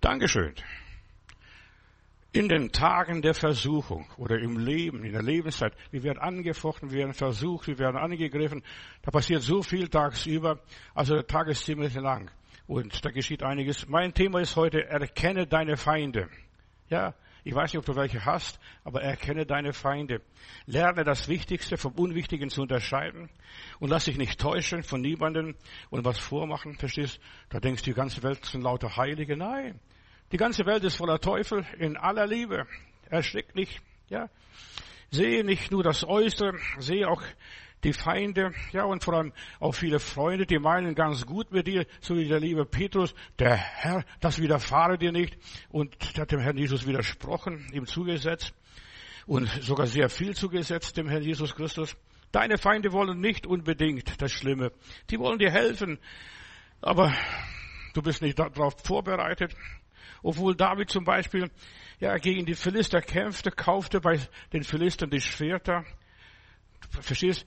Dankeschön. In den Tagen der Versuchung oder im Leben, in der Lebenszeit, wir werden angefochten, wir werden versucht, wir werden angegriffen. Da passiert so viel tagsüber, also der Tag ist ziemlich lang und da geschieht einiges. Mein Thema ist heute, erkenne deine Feinde. Ja, ich weiß nicht, ob du welche hast, aber erkenne deine Feinde. Lerne das Wichtigste vom Unwichtigen zu unterscheiden und lass dich nicht täuschen von niemandem und was vormachen, verstehst? Da denkst du, die ganze Welt sind lauter Heilige. Nein, die ganze Welt ist voller Teufel in aller Liebe. Erschrick nicht, ja. Sehe nicht nur das Äußere, sehe auch die Feinde, ja, und vor allem auch viele Freunde, die meinen ganz gut mit dir, so wie der liebe Petrus, der Herr, das widerfahre dir nicht, und hat dem Herrn Jesus widersprochen, ihm zugesetzt, und sogar sehr viel zugesetzt, dem Herrn Jesus Christus. Deine Feinde wollen nicht unbedingt das Schlimme. Die wollen dir helfen, aber du bist nicht darauf vorbereitet. Obwohl David zum Beispiel, ja, gegen die Philister kämpfte, kaufte bei den Philistern die Schwerter. Verstehst?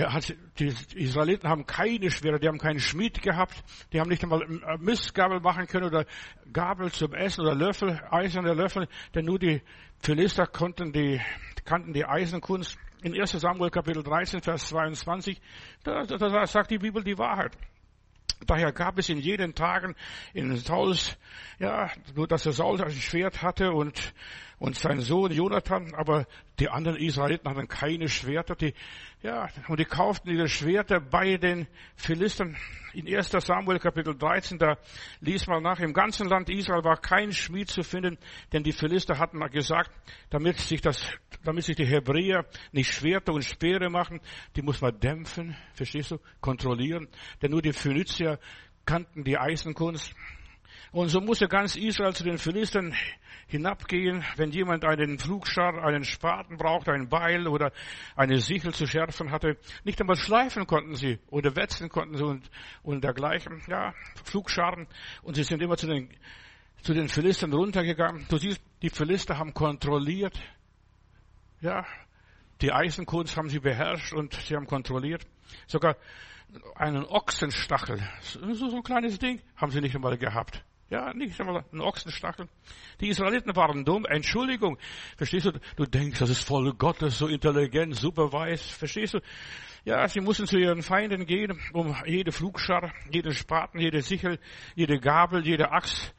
Die Israeliten haben keine Schwerter, die haben keinen Schmied gehabt, die haben nicht einmal Mistgabel machen können oder Gabel zum Essen oder Löffel, eiserne Löffel, denn nur die Philister kannten die Eisenkunst. In 1. Samuel Kapitel 13, Vers 22, da sagt die Bibel die Wahrheit. Daher gab es in jenen Tagen in Sauls, ja, nur dass er Saul ein Schwert hatte und sein Sohn Jonathan, aber die anderen Israeliten hatten keine Schwerter, die kauften ihre Schwerter bei den Philistern. In 1. Samuel Kapitel 13, da liest man nach, im ganzen Land Israel war kein Schmied zu finden, denn die Philister hatten gesagt, damit sich die Hebräer nicht Schwerter und Speere machen, die muss man dämpfen, verstehst du, kontrollieren, denn nur die Phönizier kannten die Eisenkunst. Und so musste ganz Israel zu den Philistern hinabgehen, wenn jemand einen Pflugschar, einen Spaten braucht, ein Beil oder eine Sichel zu schärfen hatte. Nicht einmal schleifen konnten sie oder wetzen konnten sie und dergleichen, ja, Pflugscharen. Und sie sind immer zu den Philistern runtergegangen. Du siehst, die Philister haben kontrolliert, ja, die Eisenkunst haben sie beherrscht und sie haben kontrolliert. Sogar einen Ochsenstachel, so ein kleines Ding, haben sie nicht einmal gehabt. Ja, nicht einmal einen Ochsenstachel. Die Israeliten waren dumm. Entschuldigung. Verstehst du? Du denkst, das ist voll Gottes, so intelligent, super weiß. Verstehst du? Ja, sie mussten zu ihren Feinden gehen, um jede Flugschar, jeden Spaten, jede Sichel, jede Gabel, jede Axt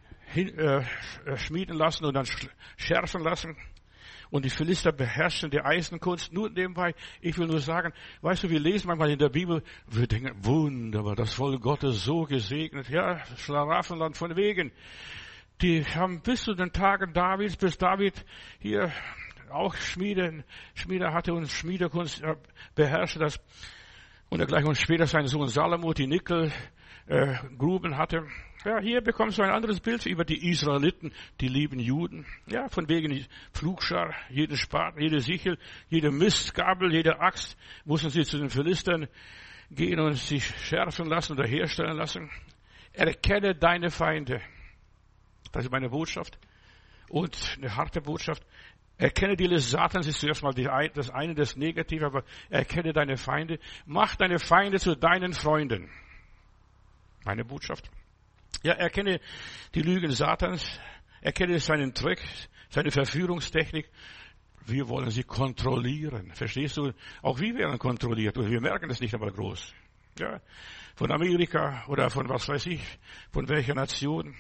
schmieden lassen und dann schärfen lassen. Und die Philister beherrschen die Eisenkunst. Nur nebenbei, ich will nur sagen, weißt du, wir lesen manchmal in der Bibel, wir denken, wunderbar, das Volk Gottes so gesegnet. Ja, Schlaraffenland von wegen. Die haben bis zu den Tagen Davids, bis David hier auch Schmiede hatte und Schmiedekunst beherrschte das. Und dergleichen. Und später sein Sohn Salomo die Nickelgruben hatte. Ja, hier bekommst du ein anderes Bild über die Israeliten, die lieben Juden. Ja, von wegen Pflugschar, jeden Spaten, jede Sichel, jede Mistgabel, jede Axt mussten sie zu den Philistern gehen und sich schärfen lassen oder herstellen lassen. Erkenne deine Feinde. Das ist meine Botschaft. Und eine harte Botschaft. Erkenne die List Satans ist zuerst mal das eine, das Negative, aber erkenne deine Feinde. Mach deine Feinde zu deinen Freunden. Meine Botschaft. Ja, erkenne die Lügen Satans, erkenne seinen Trick, seine Verführungstechnik. Wir wollen sie kontrollieren. Verstehst du? Auch wir werden kontrolliert und wir merken das nicht einmal groß. Ja, von Amerika oder von was weiß ich, von welcher Nation.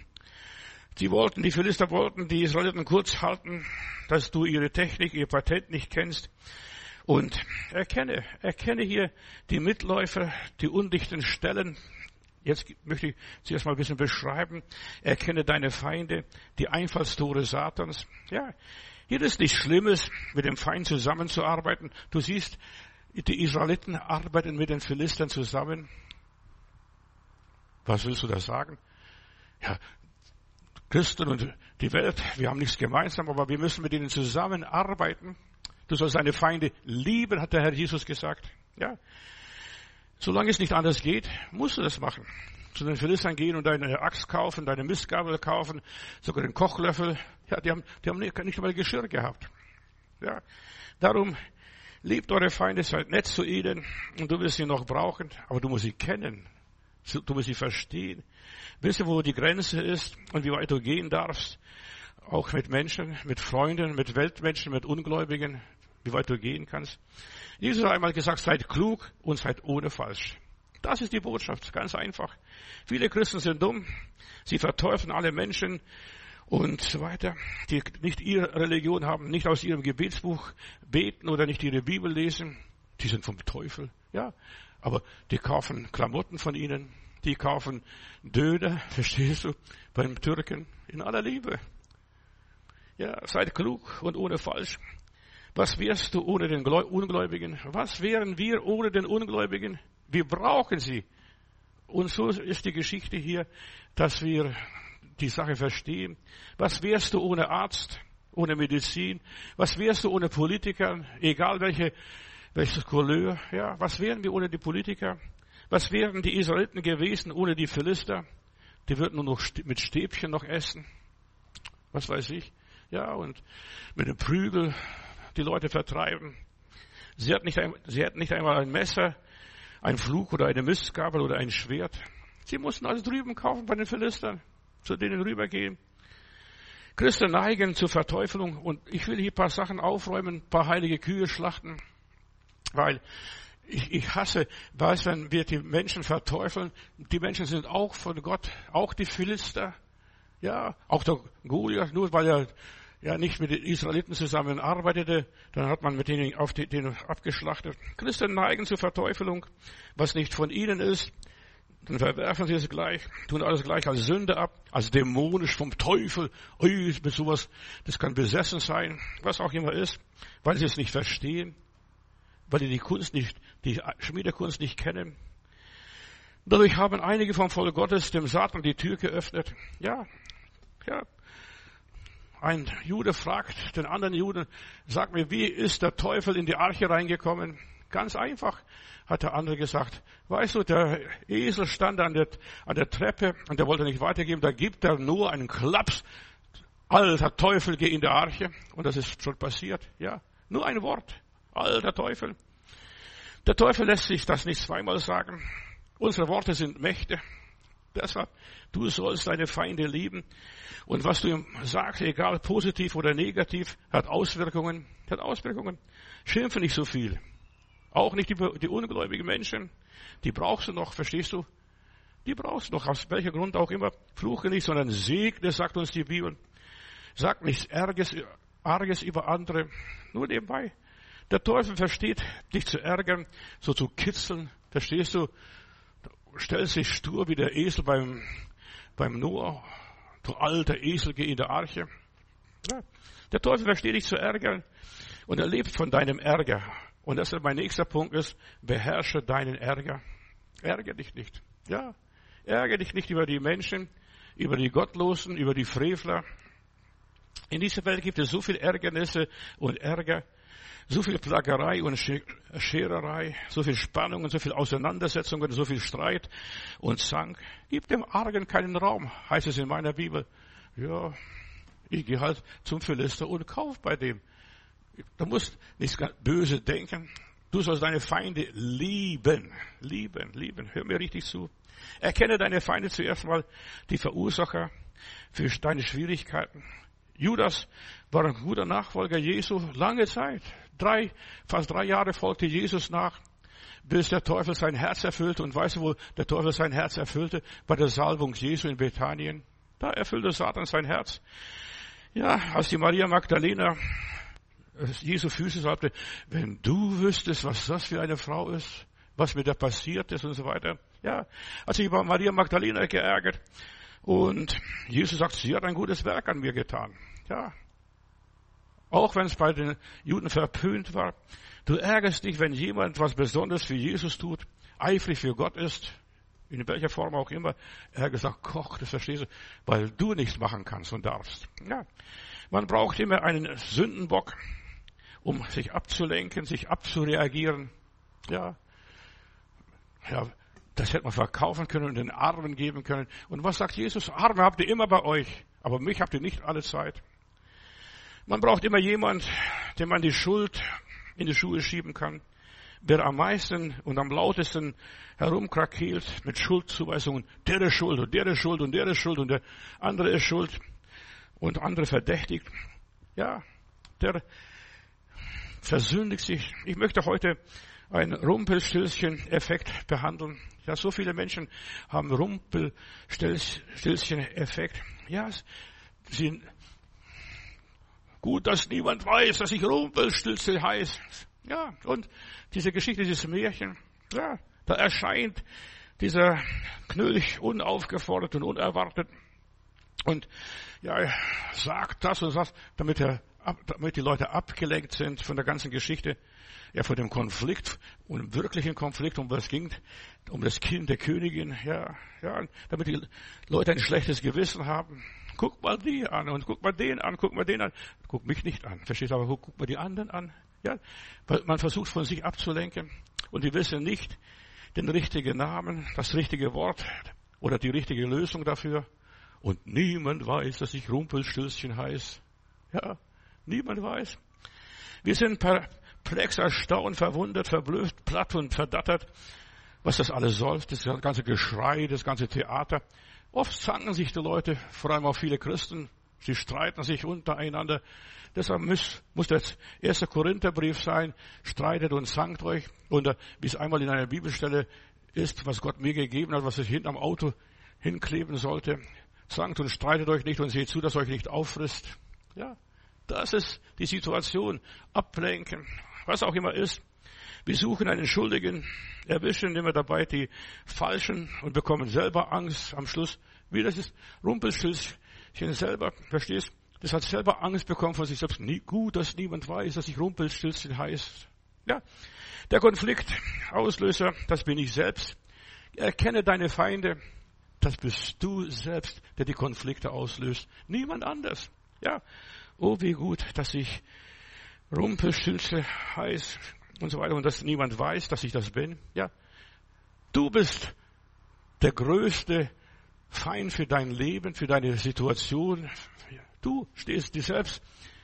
Die Philister wollten die Israeliten kurz halten, dass du ihre Technik, ihr Patent nicht kennst. Und erkenne hier die Mitläufer, die undichten Stellen. Jetzt möchte ich zuerst mal ein bisschen beschreiben. Erkenne deine Feinde, die Einfallstore Satans. Ja, hier ist nichts Schlimmes, mit dem Feind zusammenzuarbeiten. Du siehst, die Israeliten arbeiten mit den Philistern zusammen. Was willst du da sagen? Ja, Christen und die Welt, wir haben nichts gemeinsam, aber wir müssen mit ihnen zusammenarbeiten. Du sollst deine Feinde lieben, hat der Herr Jesus gesagt. Ja. Solange es nicht anders geht, musst du das machen. Zu den Philistern gehen und deine Axt kaufen, deine Mistgabel kaufen, sogar den Kochlöffel. Ja, die haben nicht einmal Geschirr gehabt. Ja. Darum, liebt eure Feinde, seid nett zu ihnen und du wirst sie noch brauchen, aber du musst sie kennen. Du musst sie verstehen. Wisst ihr, wo die Grenze ist und wie weit du gehen darfst? Auch mit Menschen, mit Freunden, mit Weltmenschen, mit Ungläubigen, wie weit du gehen kannst. Jesus hat einmal gesagt, seid klug und seid ohne falsch. Das ist die Botschaft, ganz einfach. Viele Christen sind dumm, sie verteufeln alle Menschen und so weiter, die nicht ihre Religion haben, nicht aus ihrem Gebetsbuch beten oder nicht ihre Bibel lesen. Die sind vom Teufel, ja. Aber die kaufen Klamotten von ihnen, die kaufen Döner, verstehst du, beim Türken, in aller Liebe. Ja, seid klug und ohne falsch. Was wärst du ohne den Ungläubigen? Was wären wir ohne den Ungläubigen? Wir brauchen sie. Und so ist die Geschichte hier, dass wir die Sache verstehen. Was wärst du ohne Arzt, ohne Medizin? Was wärst du ohne Politiker? Egal welches Couleur. Ja, was wären wir ohne die Politiker? Was wären die Israeliten gewesen ohne die Philister? Die würden nur noch mit Stäbchen noch essen. Was weiß ich. Ja, und mit dem Prügel die Leute vertreiben. Sie hatten nicht einmal ein Messer, ein Fluch oder eine Mistgabel oder ein Schwert. Sie mussten alles drüben kaufen bei den Philistern, zu denen rübergehen. Christen neigen zur Verteufelung und ich will hier ein paar Sachen aufräumen, ein paar heilige Kühe schlachten, weil ich hasse, wenn wir die Menschen verteufeln, die Menschen sind auch von Gott, auch die Philister, ja, auch der Goliath, nur weil er ja nicht mit den Israeliten zusammenarbeitete, dann hat man mit denen den abgeschlachtet. Christen neigen zur Verteufelung, was nicht von ihnen ist, dann verwerfen sie es gleich, tun alles gleich als Sünde ab, als dämonisch vom Teufel, mit sowas, das kann besessen sein, was auch immer ist, weil sie es nicht verstehen, weil sie die Schmiedekunst nicht kennen. Dadurch haben einige vom Volk Gottes dem Satan die Tür geöffnet. Ja. Ein Jude fragt den anderen Juden, sag mir, wie ist der Teufel in die Arche reingekommen? Ganz einfach, hat der andere gesagt. Weißt du, der Esel stand an der Treppe und der wollte nicht weitergeben. Da gibt er nur einen Klaps. Alter Teufel, geh in die Arche. Und das ist schon passiert. Ja, nur ein Wort. Alter Teufel. Der Teufel lässt sich das nicht zweimal sagen. Unsere Worte sind Mächte. Deshalb, du sollst deine Feinde lieben. Und was du ihm sagst, egal positiv oder negativ, hat Auswirkungen. Schimpfe nicht so viel. Auch nicht die ungläubigen Menschen. Die brauchst du noch, verstehst du? Die brauchst du noch, aus welchem Grund auch immer. Fluche nicht, sondern segne, sagt uns die Bibel. Sag nichts Arges über andere. Nur nebenbei. Der Teufel versteht, dich zu ärgern, so zu kitzeln. Verstehst du? Stell sich stur wie der Esel beim Noah. Du alter Esel, geh in der Arche. Ja. Der Teufel versteht dich zu ärgern und er lebt von deinem Ärger. Und deshalb mein nächster Punkt ist, beherrsche deinen Ärger. Ärgere dich nicht. Ja. Ärgere dich nicht über die Menschen, über die Gottlosen, über die Frevler. In dieser Welt gibt es so viel Ärgernisse und Ärger. So viel Plagerei und Schererei, so viel Spannungen, so viel Auseinandersetzungen, so viel Streit und Zank. Gib dem Argen keinen Raum, heißt es in meiner Bibel. Ja, ich gehe halt zum Philister und kauf bei dem. Du musst nicht böse denken. Du sollst deine Feinde lieben. Hör mir richtig zu. Erkenne deine Feinde zuerst mal, die Verursacher für deine Schwierigkeiten. Judas war ein guter Nachfolger Jesu, lange Zeit. Fast 3 Jahre folgte Jesus nach, bis der Teufel sein Herz erfüllte. Und weißt du, wo der Teufel sein Herz erfüllte? Bei der Salbung Jesu in Bethanien. Da erfüllte Satan sein Herz. Ja, als die Maria Magdalena Jesu Füße salbte, wenn du wüsstest, was das für eine Frau ist, was mit der passiert ist und so weiter. Ja, hat sich über Maria Magdalena geärgert. Und Jesus sagt, sie hat ein gutes Werk an mir getan. Ja. Auch wenn es bei den Juden verpönt war. Du ärgerst dich, wenn jemand was Besonderes für Jesus tut, eifrig für Gott ist, in welcher Form auch immer. Er gesagt, Koch, das verstehst du, weil du nichts machen kannst und darfst. Ja. Man braucht immer einen Sündenbock, um sich abzulenken, sich abzureagieren. Ja. Das hätte man verkaufen können und den Armen geben können. Und was sagt Jesus? Arme habt ihr immer bei euch, aber mich habt ihr nicht alle Zeit. Man braucht immer jemand, dem man die Schuld in die Schuhe schieben kann. wer am meisten und am lautesten herumkrakeelt mit Schuldzuweisungen, der ist schuld und der ist schuld und der ist schuld und der andere ist schuld und andere verdächtigt, ja, der versündigt sich. Ich möchte heute einen Rumpelstilzchen-Effekt behandeln. Ja, so viele Menschen haben Rumpelstilzchen-Effekt. Ja, sie gut, dass niemand weiß, dass ich Rumpelstilzchen heiße. Ja, und diese Geschichte, dieses Märchen, ja, da erscheint dieser Knülch unaufgefordert und unerwartet und ja, er sagt das und das, damit die Leute abgelenkt sind von der ganzen Geschichte, ja, von dem Konflikt, und im wirklichen Konflikt, um was ging, um das Kind der Königin, ja, damit die Leute ein schlechtes Gewissen haben. Guck mal die an und guck mal den an, guck mal den an. Guck mich nicht an, verstehst du, aber guck mal die anderen an. Ja, weil man versucht von sich abzulenken und die wissen nicht den richtigen Namen, das richtige Wort oder die richtige Lösung dafür. Und niemand weiß, dass ich Rumpelstilzchen heiße. Ja, niemand weiß. Wir sind perplex, erstaunt, verwundert, verblüfft, platt und verdattert, was das alles soll, das ganze Geschrei, das ganze Theater. Oft zanken sich die Leute, vor allem auch viele Christen, sie streiten sich untereinander. Deshalb muss der 1. Korintherbrief sein, streitet und zankt euch. Und wie es einmal in einer Bibelstelle ist, was Gott mir gegeben hat, was ich hinterm Auto hinkleben sollte, zankt und streitet euch nicht und seht zu, dass euch nicht auffrisst. Ja, das ist die Situation. Ablenken, was auch immer ist. Wir suchen einen Schuldigen, erwischen immer dabei die Falschen und bekommen selber Angst am Schluss. Wie das ist Rumpelstilzchen selber, verstehst? Das hat selber Angst bekommen von sich selbst. Gut, dass niemand weiß, dass ich Rumpelstilzchen heißt. Ja, der Konfliktauslöser, das bin ich selbst. Erkenne deine Feinde, das bist du selbst, der die Konflikte auslöst. Niemand anders. Ja, oh wie gut, dass ich Rumpelstilzchen heiße und so weiter und dass niemand weiß, dass ich das bin. Ja, du bist der größte Feind für dein Leben, für deine Situation. Du stehst dir selbst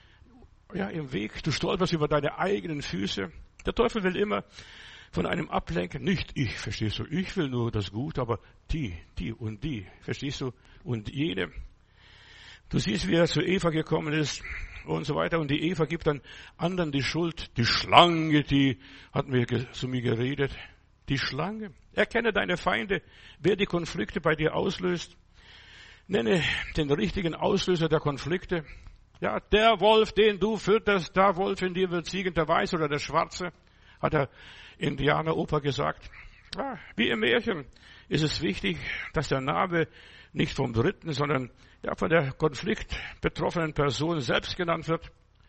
im Weg. Du stolperst über deine eigenen Füße. Der Teufel will immer von einem ablenken. Nicht ich, verstehst du? Ich will nur das Gute, aber die und die, verstehst du? Und jene. Du siehst, wie er zu Eva gekommen ist und so weiter. Und die Eva gibt dann anderen die Schuld. Die Schlange, die hat zu mir geredet. Die Schlange. Erkenne deine Feinde, wer die Konflikte bei dir auslöst. Nenne den richtigen Auslöser der Konflikte. Ja, der Wolf, den du fütterst, der Wolf in dir wird siegen, der Weiße oder der Schwarze, hat der Indianeroper gesagt. Ja, wie im Märchen ist es wichtig, dass der Name nicht vom Dritten, sondern von der konfliktbetroffenen Person selbst genannt wird.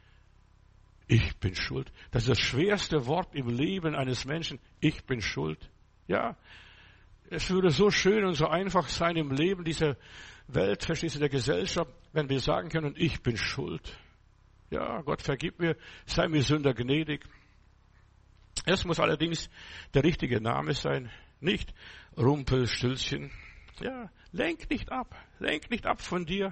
Ich bin schuld. Das ist das schwerste Wort im Leben eines Menschen. Ich bin schuld. Ja, es würde so schön und so einfach sein im Leben dieser Welt, verstehst du, der Gesellschaft, wenn wir sagen können, ich bin schuld. Ja, Gott vergib mir, sei mir Sünder gnädig. Es muss allerdings der richtige Name sein, nicht Rumpelstilzchen. Ja, lenk nicht ab von dir.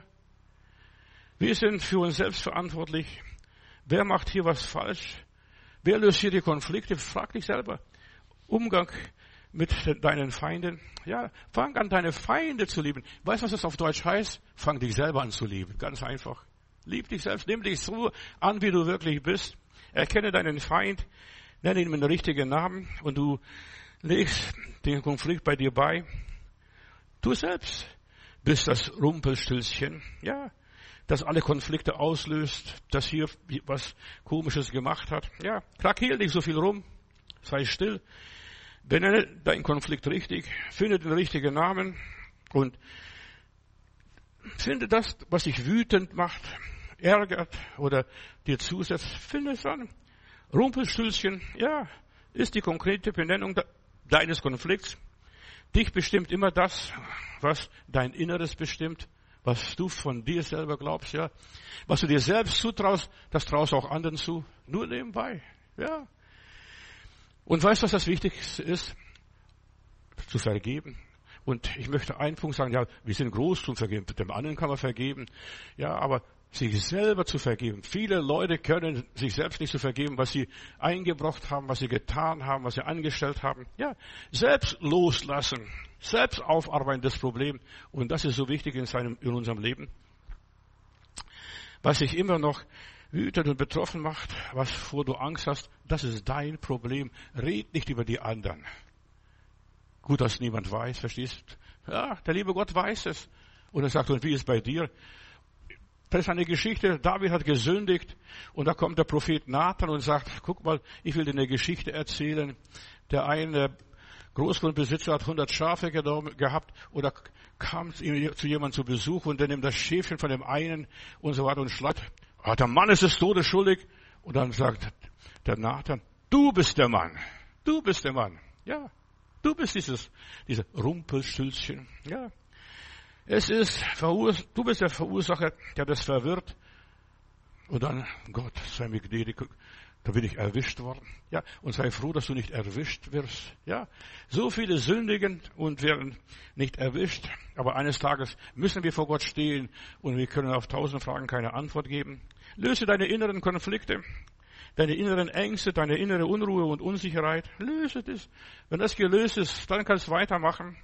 Wir sind für uns selbst verantwortlich. Wer macht hier was falsch? Wer löst hier die Konflikte? Frag dich selber. Umgang mit deinen Feinden. Ja, fang an, deine Feinde zu lieben. Weißt du, was das auf Deutsch heißt? Fang dich selber an zu lieben. Ganz einfach. Lieb dich selbst. Nimm dich so an, wie du wirklich bist. Erkenne deinen Feind. Nenne ihn mit dem richtigen Namen. Und du legst den Konflikt bei dir bei. Du selbst bist das Rumpelstilzchen. Ja, das alle Konflikte auslöst. Das hier was Komisches gemacht hat. Ja, krakehl nicht so viel rum. Sei still. Benenne deinen Konflikt richtig, finde den richtigen Namen und finde das, was dich wütend macht, ärgert oder dir zusetzt, finde es an. Rumpelstilzchen, ja, ist die konkrete Benennung deines Konflikts. Dich bestimmt immer das, was dein Inneres bestimmt, was du von dir selber glaubst, ja. Was du dir selbst zutraust, das traust auch anderen zu. Nur nebenbei, ja. Und weißt du, was das Wichtigste ist? Zu vergeben. Und ich möchte einen Punkt sagen, ja, wir sind groß zum Vergeben. Dem anderen kann man vergeben. Ja, aber sich selber zu vergeben. Viele Leute können sich selbst nicht zu vergeben, was sie eingebracht haben, was sie getan haben, was sie angestellt haben. Ja, selbst loslassen, selbst aufarbeiten das Problem. Und das ist so wichtig in unserem Leben. Was sich immer noch wütend und betroffen macht, wovor du Angst hast, das ist dein Problem. Red nicht über die anderen. Gut, dass niemand weiß, verstehst? Ja, der liebe Gott weiß es. Und er sagt, und wie ist es bei dir? Das ist eine Geschichte, David hat gesündigt und da kommt der Prophet Nathan und sagt, guck mal, ich will dir eine Geschichte erzählen. Der eine Großgrundbesitzer hat 100 Schafe gehabt oder kam zu jemandem zu Besuch und der nimmt das Schäfchen von dem einen und so weiter und schlagt. Der Mann ist des Todes schuldig. Und dann sagt der Nathan, du bist der Mann. Du bist der Mann. Ja, du bist dieser Rumpelstilzchen. Ja. Du bist der Verursacher, der das verwirrt. Und dann, Gott, sei mir gnädig, da bin ich erwischt worden. Ja, und sei froh, dass du nicht erwischt wirst. Ja, so viele sündigen und werden nicht erwischt. Aber eines Tages müssen wir vor Gott stehen und wir können auf 1000 Fragen keine Antwort geben. Löse deine inneren Konflikte, deine inneren Ängste, deine innere Unruhe und Unsicherheit. Löse das. Wenn das gelöst ist, dann kannst du weitermachen.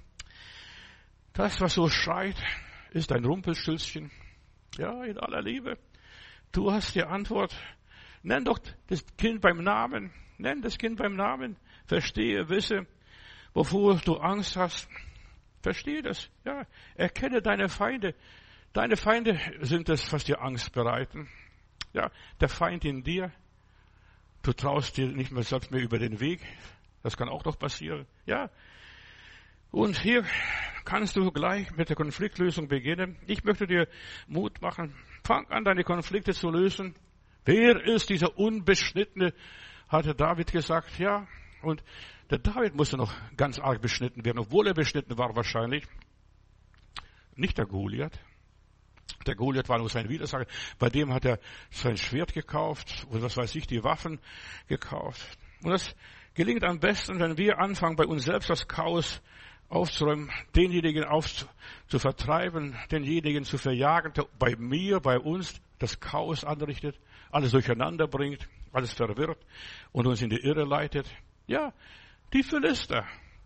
Das, was so schreit, ist dein Rumpelstilzchen. Ja, in aller Liebe. Du hast die Antwort. Nenn doch das Kind beim Namen. Nenn das Kind beim Namen. Verstehe, wisse, wovor du Angst hast. Verstehe das. Ja, erkenne deine Feinde. Deine Feinde sind es, was dir Angst bereiten. Ja, der Feind in dir. Du traust dir nicht mehr selbst mehr über den Weg. Das kann auch noch passieren. Ja. Und hier kannst du gleich mit der Konfliktlösung beginnen. Ich möchte dir Mut machen. Fang an, deine Konflikte zu lösen. Wer ist dieser Unbeschnittene, hatte David gesagt. Ja, und der David musste noch ganz arg beschnitten werden, obwohl er beschnitten war wahrscheinlich. Nicht der Goliath. Der Goliath war nur sein Widersacher. Bei dem hat er sein Schwert gekauft und was weiß ich, die Waffen gekauft. Und das gelingt am besten, wenn wir anfangen, bei uns selbst das Chaos aufzuräumen, denjenigen zu vertreiben, denjenigen zu verjagen, der bei mir, bei uns das Chaos anrichtet, alles durcheinander bringt, alles verwirrt und uns in die Irre leitet. Ja, die Philister.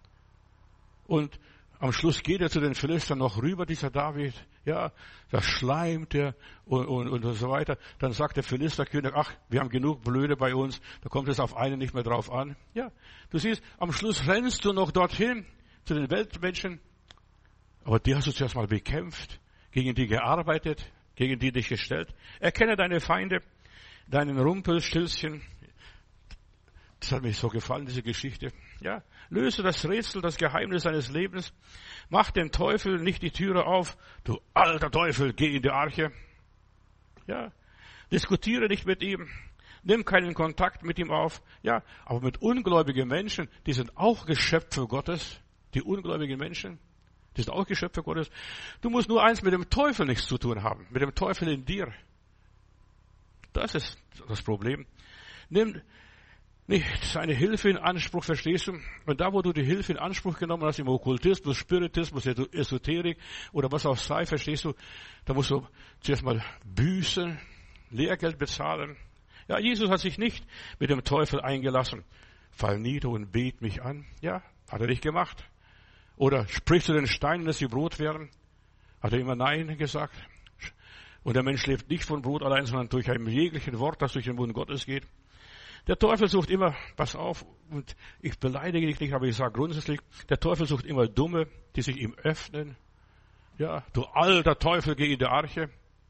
Und am Schluss geht er zu den Philistern noch rüber, dieser David. Ja, da schleimt er und so weiter. Dann sagt der Philisterkönig, ach, wir haben genug Blöde bei uns, da kommt es auf einen nicht mehr drauf an. Ja, du siehst, am Schluss rennst du noch dorthin zu den Weltmenschen, aber die hast du zuerst mal bekämpft, gegen die gearbeitet, gegen die dich gestellt. Erkenne deine Feinde, deinen Rumpelstilzchen. Das hat mir so gefallen, diese Geschichte. Ja, löse das Rätsel, das Geheimnis deines Lebens. Mach dem Teufel nicht die Türe auf. Du alter Teufel, geh in die Arche. Ja, diskutiere nicht mit ihm. Nimm keinen Kontakt mit ihm auf. Ja, aber mit ungläubigen Menschen, die sind auch Geschöpfe Gottes. Die ungläubigen Menschen, die sind auch Geschöpfe Gottes. Du musst nur eins mit dem Teufel nichts zu tun haben. Mit dem Teufel in dir. Das ist das Problem. Nimm nicht seine Hilfe in Anspruch, verstehst du? Und da, wo du die Hilfe in Anspruch genommen hast, im Okkultismus, Spiritismus, Esoterik oder was auch sei, verstehst du, da musst du zuerst mal büßen, Lehrgeld bezahlen. Ja, Jesus hat sich nicht mit dem Teufel eingelassen. Fall nieder und bet mich an. Ja, hat er nicht gemacht. Oder sprich zu den Steinen, dass sie Brot werden. Hat er immer Nein gesagt. Und der Mensch lebt nicht von Brot allein, sondern durch ein jeglichen Wort, das durch den Mund Gottes geht. Der Teufel sucht immer, pass auf, und ich beleidige dich nicht, aber ich sage grundsätzlich, der Teufel sucht immer Dumme, die sich ihm öffnen. Ja, du alter Teufel, geh in die Arche.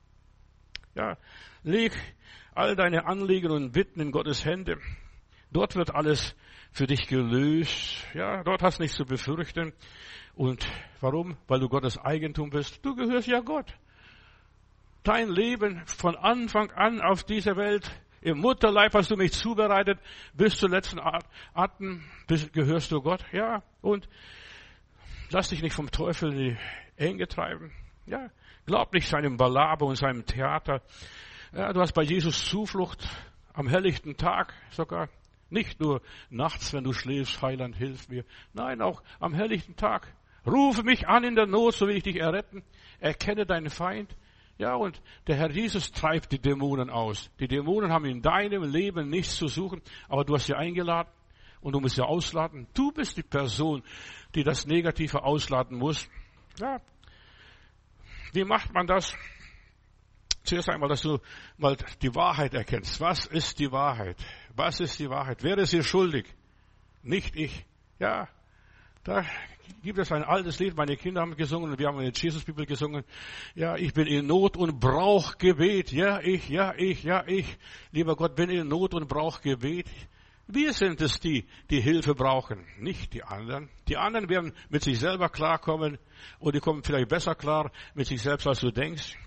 Ja, leg all deine Anliegen und Bitten in Gottes Hände. Dort wird alles für dich gelöst. Ja, dort hast du nichts zu befürchten. Und warum? Weil du Gottes Eigentum bist. Du gehörst ja Gott. Dein Leben von Anfang an auf dieser Welt, im Mutterleib hast du mich zubereitet, bis zum letzten Atem gehörst du Gott. Ja, und lass dich nicht vom Teufel in die Enge treiben. Ja, glaub nicht seinem Balaber und seinem Theater. Ja, du hast bei Jesus Zuflucht am helllichten Tag sogar. Nicht nur nachts, wenn du schläfst, Heiland, hilf mir. Nein, auch am helllichten Tag. Rufe mich an in der Not, so will ich dich erretten. Erkenne deinen Feind. Ja, und der Herr Jesus treibt die Dämonen aus. Die Dämonen haben in deinem Leben nichts zu suchen, aber du hast sie eingeladen und du musst sie ausladen. Du bist die Person, die das Negative ausladen muss. Ja. Wie macht man das? Zuerst einmal, dass du mal die Wahrheit erkennst. Was ist die Wahrheit? Was ist die Wahrheit? Wer ist hier schuldig? Nicht ich. Ja, da gibt es ein altes Lied, meine Kinder haben gesungen und wir haben eine Jesus-Bibel gesungen. Ja, ich bin in Not und brauch Gebet. Ja, ich. Lieber Gott, bin in Not und brauch Gebet. Wir sind es die Hilfe brauchen, nicht die anderen. Die anderen werden mit sich selber klarkommen und die kommen vielleicht besser klar mit sich selbst, als du denkst.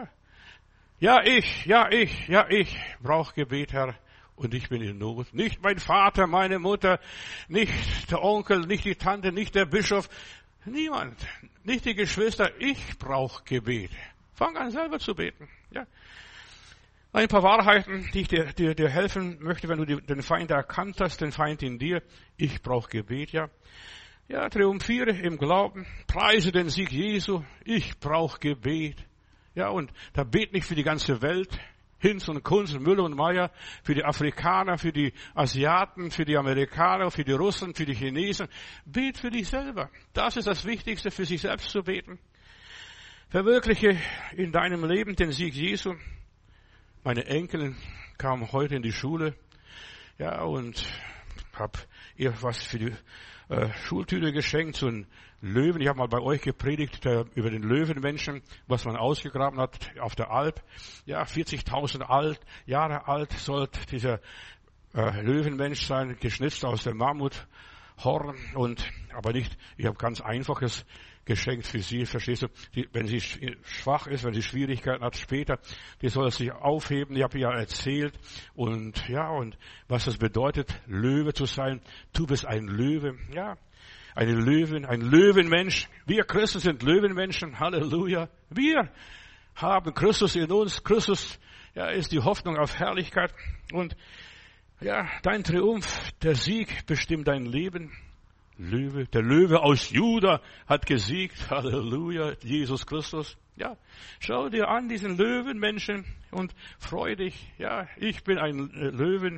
Ich brauch Gebet, Herr. Und ich bin in Not. Nicht mein Vater, meine Mutter, nicht der Onkel, nicht die Tante, nicht der Bischof. Niemand. Nicht die Geschwister. Ich brauche Gebet. Fang an, selber zu beten. Ja. Ein paar Wahrheiten, die ich dir helfen möchte, wenn du den Feind erkannt hast, den Feind in dir. Ich brauche Gebet, ja. Ja, triumphiere im Glauben. Preise den Sieg Jesu. Ich brauche Gebet. Ja, und da bet nicht für die ganze Welt. Hinz und Kunz, Müller und Meyer, für die Afrikaner, für die Asiaten, für die Amerikaner, für die Russen, für die Chinesen. Bet für dich selber. Das ist das Wichtigste, für sich selbst zu beten. Verwirkliche in deinem Leben den Sieg Jesu. Meine Enkelin kam heute in die Schule, ja, und habe ihr was für die Schultüte geschenkt, so ein Löwen. Ich habe mal bei euch gepredigt über den Löwenmenschen, was man ausgegraben hat auf der Alp. Ja, 40.000 Jahre alt soll dieser Löwenmensch sein, geschnitzt aus dem Mammuthorn aber nicht, ich habe ganz einfaches geschenkt für sie, verstehst du? Wenn sie schwach ist, wenn sie Schwierigkeiten hat später, die soll sich aufheben. Ich habe ihr erzählt und was das bedeutet, Löwe zu sein. Du bist ein Löwe, ja. Eine Löwin, ein Löwenmensch. Wir Christen sind Löwenmenschen. Halleluja. Wir haben Christus in uns. Christus, ist die Hoffnung auf Herrlichkeit. Und, dein Triumph, der Sieg bestimmt dein Leben. Der Löwe aus Juda hat gesiegt. Halleluja. Jesus Christus. Ja. Schau dir an diesen Löwenmenschen und freu dich. Ja. Ich bin ein Löwen.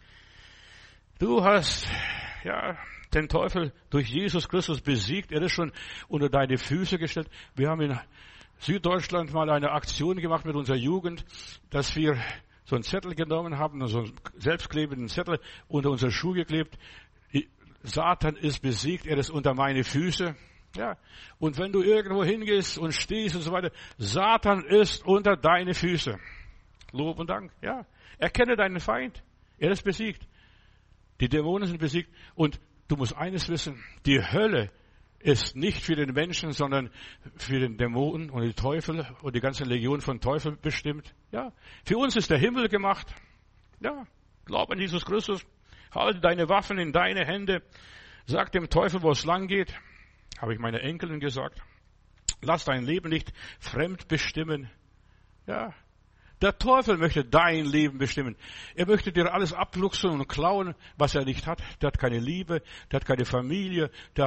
Du hast, den Teufel durch Jesus Christus besiegt. Er ist schon unter deine Füße gestellt. Wir haben in Süddeutschland mal eine Aktion gemacht mit unserer Jugend, dass wir so einen Zettel genommen haben, so einen selbstklebenden Zettel unter unsere Schuhe geklebt. Satan ist besiegt, er ist unter meine Füße. Ja. Und wenn du irgendwo hingehst und stehst und so weiter, Satan ist unter deine Füße. Lob und Dank. Ja. Erkenne deinen Feind. Er ist besiegt. Die Dämonen sind besiegt. Und du musst eines wissen, die Hölle ist nicht für den Menschen, sondern für den Dämonen und die Teufel und die ganze Legion von Teufeln bestimmt. Ja. Für uns ist der Himmel gemacht. Ja. Glaub an Jesus Christus. Halte deine Waffen in deine Hände. Sag dem Teufel, wo es lang geht. Habe ich meine Enkelin gesagt. Lass dein Leben nicht fremd bestimmen. Ja. Der Teufel möchte dein Leben bestimmen. Er möchte dir alles abluchsen und klauen, was er nicht hat. Der hat keine Liebe, der hat keine Familie, der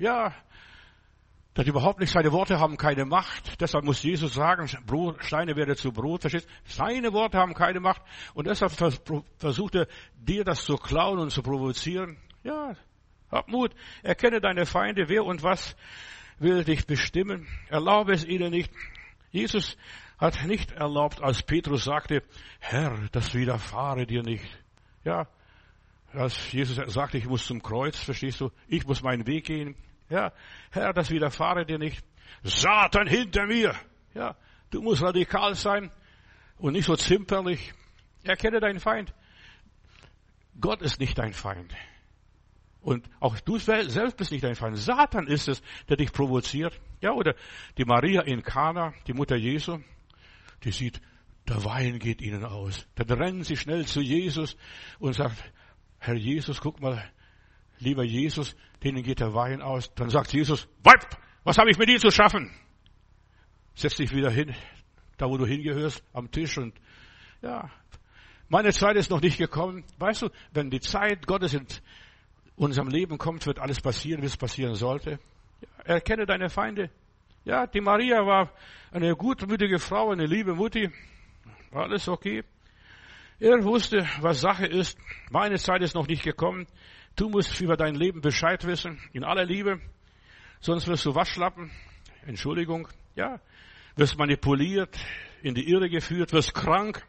hat überhaupt nicht, seine Worte haben keine Macht. Deshalb muss Jesus sagen, Steine werde zu Brot, verstehst? Seine Worte haben keine Macht. Und deshalb versucht er, dir das zu klauen und zu provozieren. Ja, hab Mut. Erkenne deine Feinde, wer und was will dich bestimmen. Erlaube es ihnen nicht. Jesus hat nicht erlaubt, als Petrus sagte, Herr, das widerfahre dir nicht. Ja, als Jesus sagte, ich muss zum Kreuz, verstehst du? Ich muss meinen Weg gehen. Ja, Herr, das widerfahre dir nicht. Satan hinter mir. Ja, du musst radikal sein und nicht so zimperlich. Erkenne deinen Feind. Gott ist nicht dein Feind. Und auch du selbst bist nicht dein Feind. Satan ist es, der dich provoziert. Ja, oder die Maria in Kana, die Mutter Jesu, die sieht, der Wein geht ihnen aus. Dann rennen sie schnell zu Jesus und sagt, Herr Jesus, guck mal, lieber Jesus, denen geht der Wein aus. Dann sagt Jesus, Weib, was habe ich mit dir zu schaffen? Setz dich wieder hin, da wo du hingehörst, am Tisch und meine Zeit ist noch nicht gekommen. Weißt du, wenn die Zeit Gottes in unserem Leben kommt, wird alles passieren, wie es passieren sollte. Erkenne deine Feinde. Ja, die Maria war eine gutmütige Frau, eine liebe Mutti. War alles okay. Er wusste, was Sache ist. Meine Zeit ist noch nicht gekommen. Du musst über dein Leben Bescheid wissen, in aller Liebe. Sonst wirst du Waschlappen. Entschuldigung. Ja, wirst manipuliert, in die Irre geführt, wirst krank.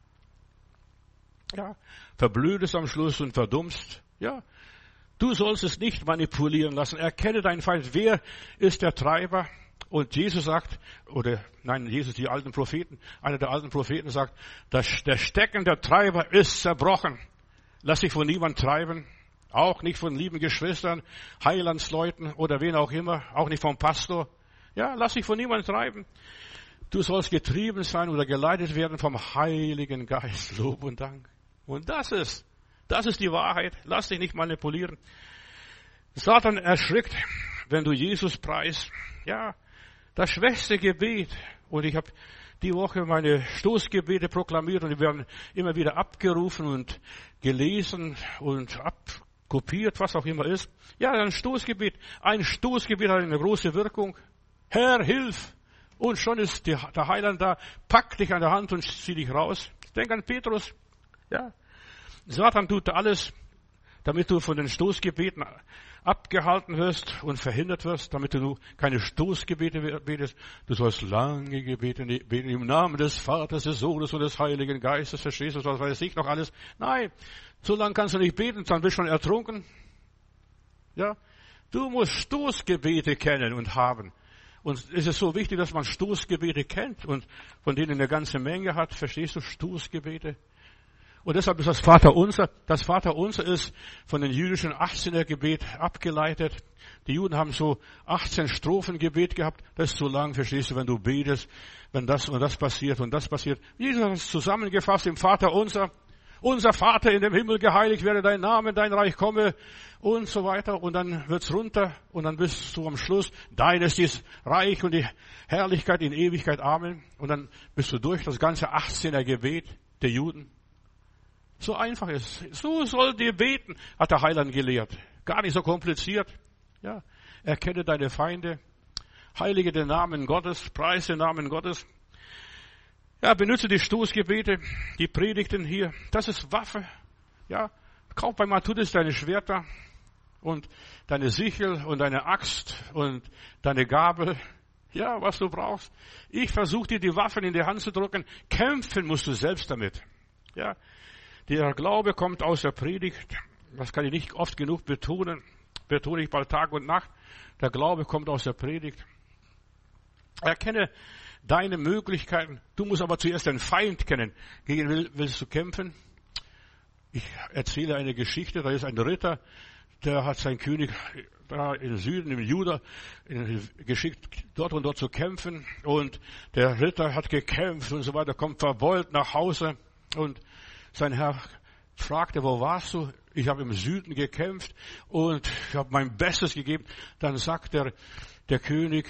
Ja, verblödest am Schluss und verdummst. Ja, du sollst es nicht manipulieren lassen. Erkenne deinen Feind. Wer ist der Treiber? Und Jesus sagt, Jesus, die alten Propheten, einer der alten Propheten sagt, der Stecken der Treiber ist zerbrochen. Lass dich von niemand treiben. Auch nicht von lieben Geschwistern, Heilandsleuten oder wen auch immer. Auch nicht vom Pastor. Ja, lass dich von niemand treiben. Du sollst getrieben sein oder geleitet werden vom Heiligen Geist. Lob und Dank. Und das ist die Wahrheit. Lass dich nicht manipulieren. Satan erschrickt, wenn du Jesus preist. Ja, das schwächste Gebet. Und ich habe die Woche meine Stoßgebete proklamiert und die werden immer wieder abgerufen und gelesen und abkopiert, was auch immer ist. Ja, ein Stoßgebet. Ein Stoßgebet hat eine große Wirkung. Herr, hilf! Und schon ist der Heiland da, pack dich an der Hand und zieh dich raus. Denk an Petrus. Ja. Satan tut alles, damit du von den Stoßgebeten abgehalten wirst und verhindert wirst, damit du keine Stoßgebete betest. Du sollst lange Gebete beten im Namen des Vaters, des Sohnes und des Heiligen Geistes. Verstehst du, was weiß ich noch alles? Nein, so lange kannst du nicht beten, dann bist du schon ertrunken. Ja, du musst Stoßgebete kennen und haben. Und es ist so wichtig, dass man Stoßgebete kennt und von denen eine ganze Menge hat. Verstehst du, Stoßgebete? Und deshalb ist das Vaterunser. Das Vaterunser ist von den jüdischen 18er Gebet abgeleitet. Die Juden haben so 18 Strophen Gebet gehabt. Das ist so lang, verstehst du, wenn du betest, wenn das und das passiert und das passiert. Jesus hat es zusammengefasst im Vaterunser. Unser Vater in dem Himmel, geheiligt werde dein Name, dein Reich komme und so weiter. Und dann wird's runter und dann bist du am Schluss, dein ist das Reich und die Herrlichkeit in Ewigkeit. Amen. Und dann bist du durch das ganze 18er Gebet der Juden. So einfach ist es. So sollt ihr beten, hat der Heiland gelehrt. Gar nicht so kompliziert. Ja, erkenne deine Feinde, heilige den Namen Gottes, preise den Namen Gottes. Ja, benutze die Stoßgebete, die Predigten hier. Das ist Waffe. Ja, kauf bei Matthäus deine Schwerter und deine Sichel und deine Axt und deine Gabel. Ja, was du brauchst. Ich versuche dir die Waffen in die Hand zu drücken. Kämpfen musst du selbst damit. Ja, der Glaube kommt aus der Predigt. Das kann ich nicht oft genug betonen. Betone ich bald Tag und Nacht. Der Glaube kommt aus der Predigt. Erkenne deine Möglichkeiten. Du musst aber zuerst den Feind kennen. Gegen wen willst du kämpfen? Ich erzähle eine Geschichte. Da ist ein Ritter, der hat seinen König da im Süden, im Juda, geschickt, dort und dort zu kämpfen. Und der Ritter hat gekämpft und so weiter, kommt verbeult nach Hause. Und sein Herr fragte, wo warst du? Ich habe im Süden gekämpft und ich habe mein Bestes gegeben. Dann sagt der König,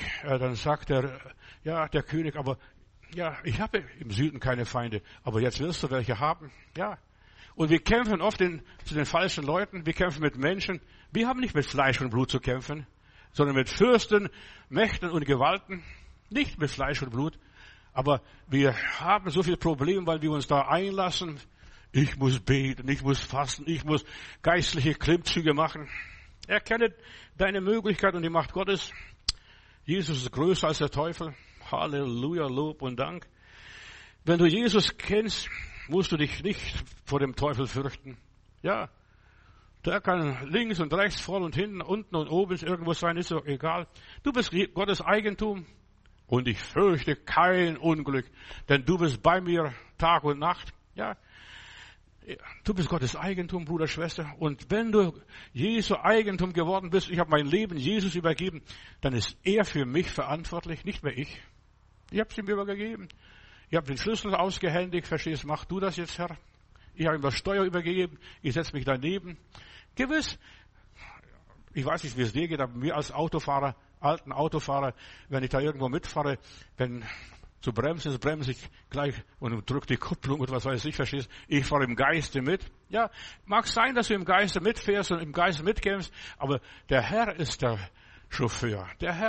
der König, aber ja, ich habe im Süden keine Feinde, aber jetzt wirst du welche haben. Ja. Und wir kämpfen oft zu den falschen Leuten, wir kämpfen mit Menschen. Wir haben nicht mit Fleisch und Blut zu kämpfen, sondern mit Fürsten, Mächten und Gewalten. Nicht mit Fleisch und Blut. Aber wir haben so viel Probleme, weil wir uns da einlassen. Ich muss beten, ich muss fasten, ich muss geistliche Klimmzüge machen. Erkenne deine Möglichkeit und die Macht Gottes. Jesus ist größer als der Teufel. Halleluja, Lob und Dank. Wenn du Jesus kennst, musst du dich nicht vor dem Teufel fürchten. Ja, der kann links und rechts, vor und hinten, unten und oben irgendwo sein, ist doch egal. Du bist Gottes Eigentum und ich fürchte kein Unglück, denn du bist bei mir Tag und Nacht. Ja, du bist Gottes Eigentum, Bruder, Schwester. Und wenn du Jesu Eigentum geworden bist, ich habe mein Leben Jesus übergeben, dann ist er für mich verantwortlich, nicht mehr ich. Ich habe es ihm übergeben. Ich habe den Schlüssel ausgehändigt, verstehst, mach du das jetzt, Herr. Ich habe ihm das Steuer übergeben, ich setze mich daneben. Gewiss, ich weiß nicht, wie es dir geht, aber mir als Autofahrer, alten Autofahrer, wenn ich da irgendwo mitfahre, wenn zu bremsen ist, bremse ich gleich und drücke die Kupplung und was weiß ich, verstehst. Ich fahre im Geiste mit. Ja, mag sein, dass du im Geiste mitfährst und im Geiste mitkämpfst, aber der Herr ist der Chauffeur, der Herr.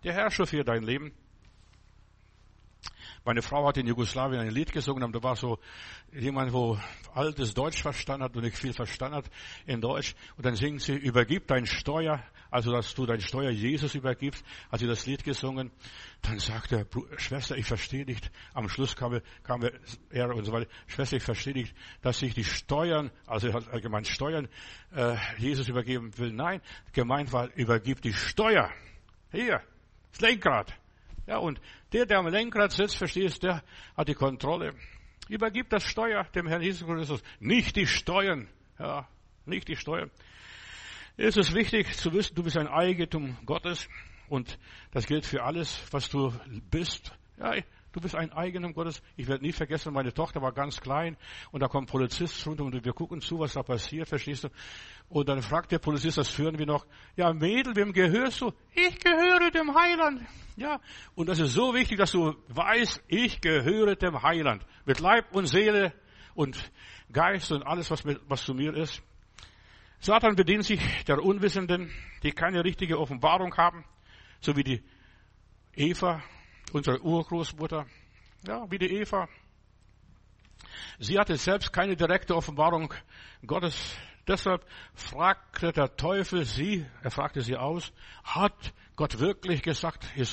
Der Herr chauffiert dein Leben. Meine Frau hat in Jugoslawien ein Lied gesungen, und da war so jemand, wo altes Deutsch verstanden hat und nicht viel verstanden hat in Deutsch. Und dann singen sie, übergib dein Steuer, also dass du dein Steuer Jesus übergibst. Hat sie das Lied gesungen. Dann sagte er, Schwester, ich verstehe nicht. Am Schluss kam er und so weiter. Schwester, ich verstehe nicht, dass ich die Steuern, also er hat allgemein Steuern, Jesus übergeben will. Nein, gemeint war, übergib die Steuer. Hier, das Lenkrad. Ja, und der am Lenkrad sitzt, verstehst, der hat die Kontrolle. Übergib das Steuer dem Herrn Jesus Christus. Nicht die Steuern. Ja, nicht die Steuern. Es ist wichtig zu wissen, du bist ein Eigentum Gottes. Und das gilt für alles, was du bist. Ja, du bist ein Eigentum Gottes. Ich werde nie vergessen, meine Tochter war ganz klein. Und da kommt ein Polizist runter und wir gucken zu, was da passiert, verstehst du? Und dann fragt der Polizist, das führen wir noch. Ja, Mädel, wem gehörst du? Ich gehöre dem Heiland. Ja, und das ist so wichtig, dass du weißt, ich gehöre dem Heiland. Mit Leib und Seele und Geist und alles, was zu mir ist. Satan bedient sich der Unwissenden, die keine richtige Offenbarung haben, so wie die Eva, unsere Urgroßmutter. Ja, wie die Eva. Sie hatte selbst keine direkte Offenbarung Gottes. Deshalb fragte der Teufel sie, er fragte sie aus, hat Gott wirklich gesagt, ihr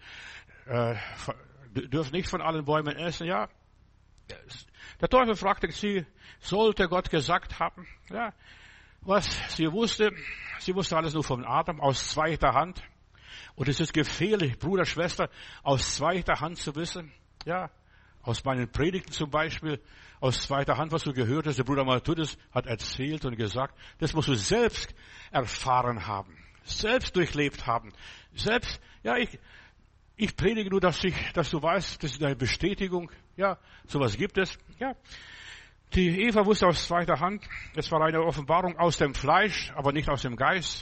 dürft nicht von allen Bäumen essen? Ja. Der Teufel fragte sie, sollte Gott gesagt haben? Ja. Was sie wusste alles nur vom Adam, aus zweiter Hand. Und es ist gefährlich, Bruder, Schwester, aus zweiter Hand zu wissen. Ja. Aus meinen Predigten zum Beispiel, aus zweiter Hand, was du gehört hast, der Bruder Maltudis hat erzählt und gesagt, das musst du selbst erfahren haben, selbst durchlebt haben, selbst, ja, ich predige nur, dass du weißt, das ist eine Bestätigung, ja, sowas gibt es, ja. Die Eva wusste aus zweiter Hand, es war eine Offenbarung aus dem Fleisch, aber nicht aus dem Geist.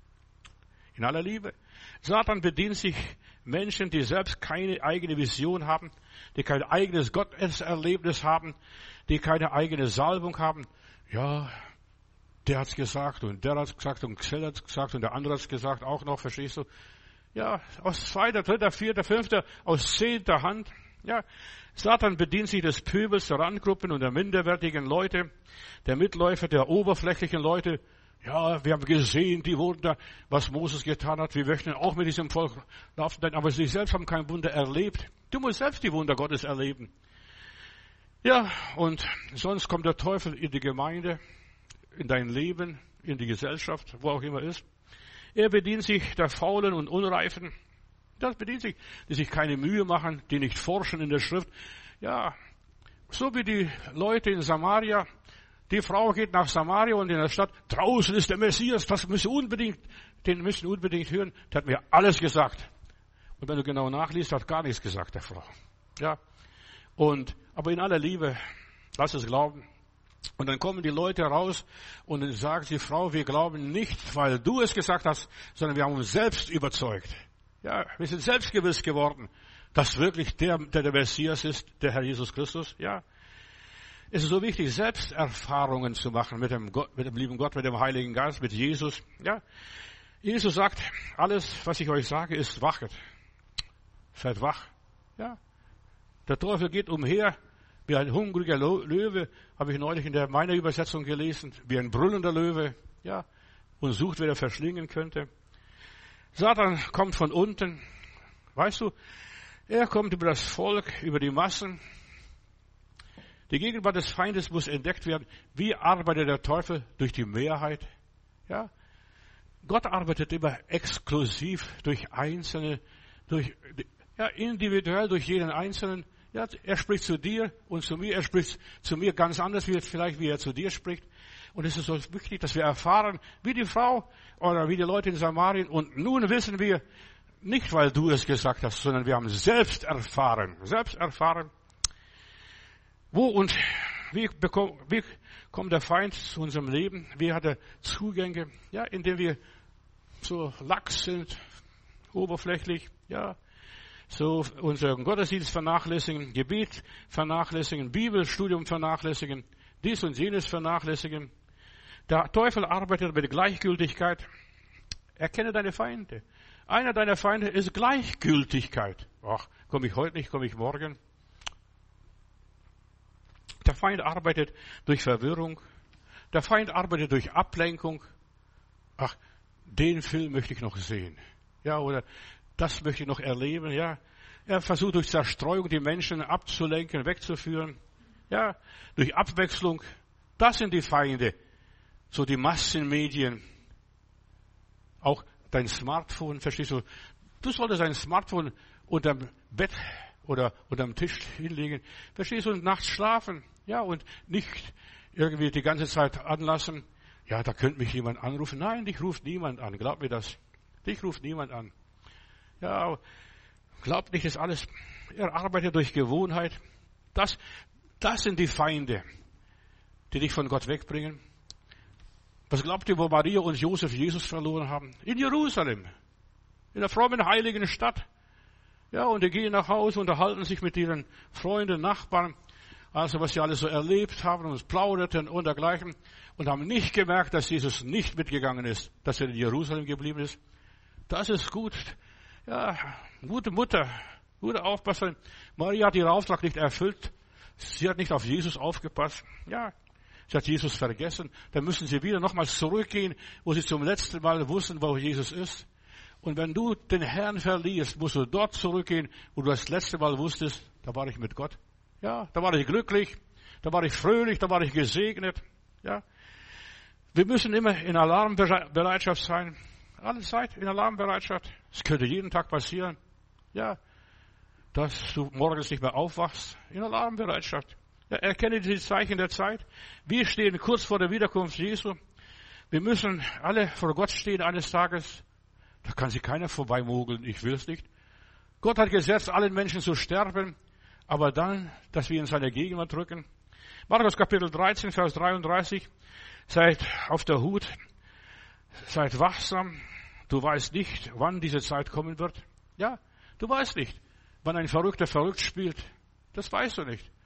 In aller Liebe. Satan bedient sich Menschen, die selbst keine eigene Vision haben, die kein eigenes Gotteserlebnis haben, die keine eigene Salbung haben. Ja, der hat's gesagt und der hat's gesagt und Xell hat's gesagt und der andere hat's gesagt auch noch, verstehst du? Ja, aus zweiter, dritter, vierter, fünfter, aus zehnter Hand. Ja, Satan bedient sich des Pöbels, der Randgruppen und der minderwertigen Leute, der Mitläufer, der oberflächlichen Leute. Ja, wir haben gesehen, die Wunder, was Moses getan hat. Wir möchten auch mit diesem Volk laufen, aber sie selbst haben kein Wunder erlebt. Du musst selbst die Wunder Gottes erleben. Ja, und sonst kommt der Teufel in die Gemeinde, in dein Leben, in die Gesellschaft, wo auch immer ist. Er bedient sich der Faulen und Unreifen. Das bedient sich, die sich keine Mühe machen, die nicht forschen in der Schrift. Ja, so wie die Leute in Samaria. Die Frau geht nach Samaria und in der Stadt, draußen ist der Messias, den müssen unbedingt hören. Der hat mir alles gesagt. Und wenn du genau nachliest, hat gar nichts gesagt, der Frau. Ja. Aber in aller Liebe, lass es glauben. Und dann kommen die Leute raus und dann sagen sie, Frau, wir glauben nicht, weil du es gesagt hast, sondern wir haben uns selbst überzeugt. Ja, wir sind selbstgewiss geworden, dass wirklich der Messias ist, der Herr Jesus Christus. Ja. Es ist so wichtig, Selbsterfahrungen zu machen mit dem lieben Gott, mit dem Heiligen Geist, mit Jesus. Ja. Jesus sagt, alles, was ich euch sage, ist wachet. Seid wach. Ja. Der Teufel geht umher, wie ein hungriger Löwe, habe ich neulich in meiner Übersetzung gelesen, wie ein brüllender Löwe, ja, und sucht, wer er verschlingen könnte. Satan kommt von unten. Weißt du, er kommt über das Volk, über die Massen. Die Gegenwart des Feindes muss entdeckt werden. Wie arbeitet der Teufel? Durch die Mehrheit. Ja. Gott arbeitet immer exklusiv durch Einzelne, individuell durch jeden Einzelnen. Ja, er spricht zu dir und zu mir. Er spricht zu mir ganz anders, wie er zu dir spricht. Und es ist so wichtig, dass wir erfahren, wie die Frau oder wie die Leute in Samarien. Und nun wissen wir, nicht weil du es gesagt hast, sondern wir haben selbst erfahren. Wo und wie kommt der Feind zu unserem Leben? Wie hat er Zugänge? Ja, indem wir so lax sind, oberflächlich, ja, so unseren Gottesdienst vernachlässigen, Gebet vernachlässigen, Bibelstudium vernachlässigen, dies und jenes vernachlässigen. Der Teufel arbeitet mit Gleichgültigkeit. Erkenne deine Feinde. Einer deiner Feinde ist Gleichgültigkeit. Ach, komme ich heute nicht, komme ich morgen. Der Feind arbeitet durch Verwirrung. Der Feind arbeitet durch Ablenkung. Ach, den Film möchte ich noch sehen. Ja, oder das möchte ich noch erleben. Ja, er versucht durch Zerstreuung die Menschen abzulenken, wegzuführen. Ja, durch Abwechslung. Das sind die Feinde. So die Massenmedien. Auch dein Smartphone, verstehst du? Du solltest dein Smartphone unterm Bett oder unterm Tisch hinlegen. Verstehst du? Und nachts schlafen. Ja, und nicht irgendwie die ganze Zeit anlassen. Ja, da könnte mich jemand anrufen. Nein, dich ruft niemand an. Glaub mir das. Dich ruft niemand an. Ja, glaub nicht, das alles. Er arbeitet durch Gewohnheit. Das sind die Feinde, die dich von Gott wegbringen. Was glaubt ihr, wo Maria und Josef Jesus verloren haben? In Jerusalem. In der frommen, heiligen Stadt. Ja, und die gehen nach Hause, unterhalten sich mit ihren Freunden, Nachbarn. Also, was sie alles so erlebt haben und plauderten und dergleichen. Und haben nicht gemerkt, dass Jesus nicht mitgegangen ist, dass er in Jerusalem geblieben ist. Das ist gut. Ja, gute Mutter, gute Aufpasserin. Maria hat ihren Auftrag nicht erfüllt. Sie hat nicht auf Jesus aufgepasst. Ja, sie hat Jesus vergessen. Dann müssen sie wieder nochmals zurückgehen, wo sie zum letzten Mal wussten, wo Jesus ist. Und wenn du den Herrn verlierst, musst du dort zurückgehen, wo du das letzte Mal wusstest, da war ich mit Gott. Ja, da war ich glücklich, da war ich fröhlich, da war ich gesegnet. Ja, wir müssen immer in Alarmbereitschaft sein. Alle Zeit in Alarmbereitschaft. Es könnte jeden Tag passieren. Ja, dass du morgens nicht mehr aufwachst. In Alarmbereitschaft. Ja, erkenne die Zeichen der Zeit. Wir stehen kurz vor der Wiederkunft Jesu. Wir müssen alle vor Gott stehen eines Tages. Da kann sich keiner vorbeimogeln. Ich will es nicht. Gott hat gesetzt, allen Menschen zu sterben. Aber dann, dass wir in seine Gegenwart drücken. Markus Kapitel 13, Vers 33. Seid auf der Hut. Seid wachsam. Du weißt nicht, wann diese Zeit kommen wird. Ja, du weißt nicht, wann ein Verrückter verrückt spielt. Das weißt du nicht.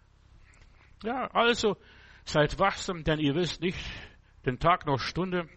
Ja, also seid wachsam, denn ihr wisst nicht den Tag noch Stunde.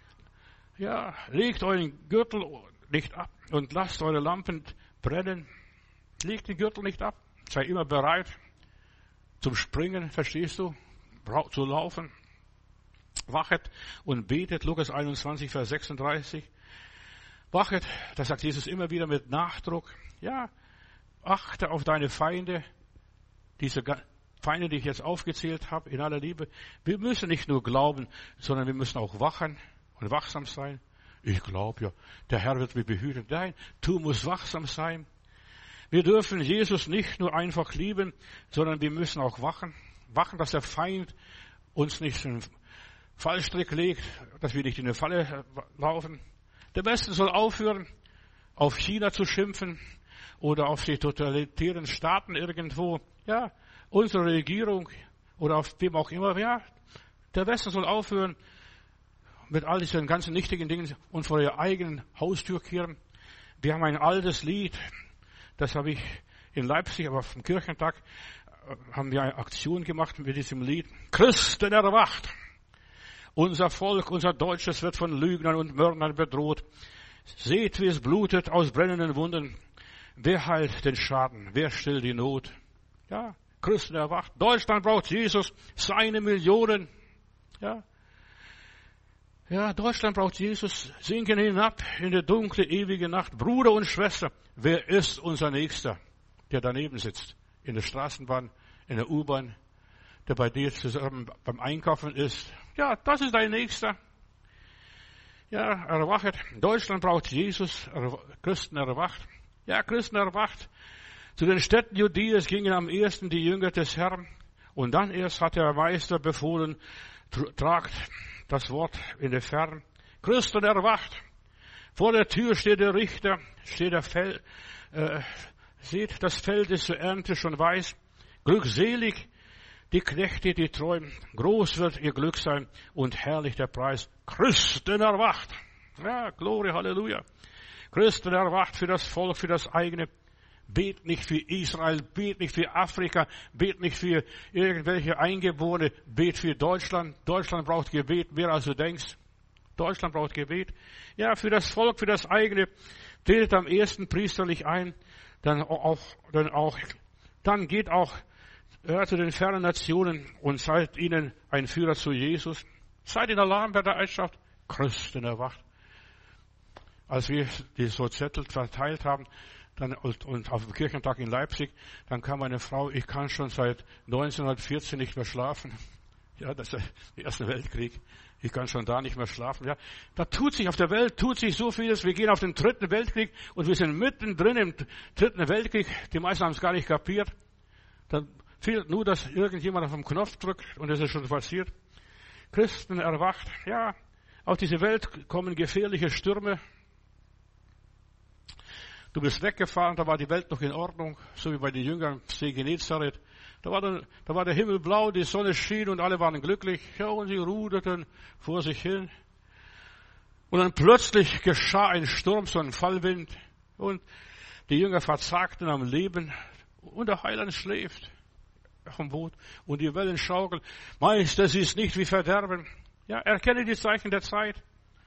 Ja, legt euren Gürtel nicht ab und lasst eure Lampen brennen. Legt den Gürtel nicht ab. Sei immer bereit zum Springen, verstehst du? Zu laufen. Wachet und betet. Lukas 21, Vers 36. Wachet, das sagt Jesus immer wieder mit Nachdruck. Ja, achte auf deine Feinde. Diese Feinde, die ich jetzt aufgezählt habe, in aller Liebe. Wir müssen nicht nur glauben, sondern wir müssen auch wachen und wachsam sein. Ich glaube ja, der Herr wird mich behüten. Nein, du musst wachsam sein. Wir dürfen Jesus nicht nur einfach lieben, sondern wir müssen auch wachen. Wachen, dass der Feind uns nicht einen Fallstrick legt, dass wir nicht in eine Falle laufen. Der Westen soll aufhören, auf China zu schimpfen oder auf die totalitären Staaten irgendwo. Ja, unsere Regierung oder auf wem auch immer. Ja, der Westen soll aufhören mit all diesen ganzen nichtigen Dingen und vor ihrer eigenen Haustür kehren. Wir haben ein altes Lied, das habe ich in Leipzig, aber vom Kirchentag haben wir eine Aktion gemacht mit diesem Lied. Christen erwacht! Unser Volk, unser Deutsches wird von Lügnern und Mördern bedroht. Seht, wie es blutet aus brennenden Wunden. Wer heilt den Schaden? Wer stillt die Not? Ja, Christen erwacht. Deutschland braucht Jesus, seine Millionen. Ja, Deutschland braucht Jesus. Sinken hinab in die dunkle, ewige Nacht. Bruder und Schwester, wer ist unser Nächster, der daneben sitzt? In der Straßenbahn, in der U-Bahn, der bei dir zusammen beim Einkaufen ist. Ja, das ist dein Nächster. Ja, erwachet. Deutschland braucht Jesus. Christen erwacht. Ja, Christen erwacht. Zu den Städten Judäas gingen am ersten die Jünger des Herrn. Und dann erst hat der Meister befohlen, tragt das Wort in der Ferne. Christen erwacht. Vor der Tür steht der Richter, steht der Feld. Seht, das Feld ist zur Ernte schon weiß. Glückselig die Knechte, die träumen. Groß wird ihr Glück sein und herrlich der Preis. Christen erwacht. Ja, Glory, Halleluja. Christen erwacht für das Volk, für das eigene. Bet nicht für Israel, bet nicht für Afrika, bet nicht für irgendwelche Eingeborene, bet für Deutschland. Deutschland braucht Gebet mehr als du denkst. Deutschland braucht Gebet. Ja, für das Volk, für das eigene, tretet am ersten priesterlich ein, dann geht auch zu den fernen Nationen und seid ihnen ein Führer zu Jesus. Seid in Alarmbereitschaft. Christen erwacht. Als wir die so Zettel verteilt haben, und auf dem Kirchentag in Leipzig, dann kam eine Frau, ich kann schon seit 1914 nicht mehr schlafen. Ja, das ist der Erste Weltkrieg. Ich kann schon da nicht mehr schlafen. Ja, da auf der Welt tut sich so vieles. Wir gehen auf den 3. Weltkrieg und wir sind mittendrin im 3. Weltkrieg. Die meisten haben es gar nicht kapiert. Dann fehlt nur, dass irgendjemand auf den Knopf drückt und es ist schon passiert. Christen erwacht. Ja, auf diese Welt kommen gefährliche Stürme. Du bist weggefahren, da war die Welt noch in Ordnung, so wie bei den Jüngern See Genezareth. Da war der Himmel blau, die Sonne schien und alle waren glücklich. Ja, und sie ruderten vor sich hin. Und dann plötzlich geschah ein Sturm, so ein Fallwind. Und die Jünger verzagten am Leben. Und der Heiland schläft auf dem Boot. Und die Wellen schaukeln. Meister, sie ist nicht wie Verderben. Ja, erkenne die Zeichen der Zeit.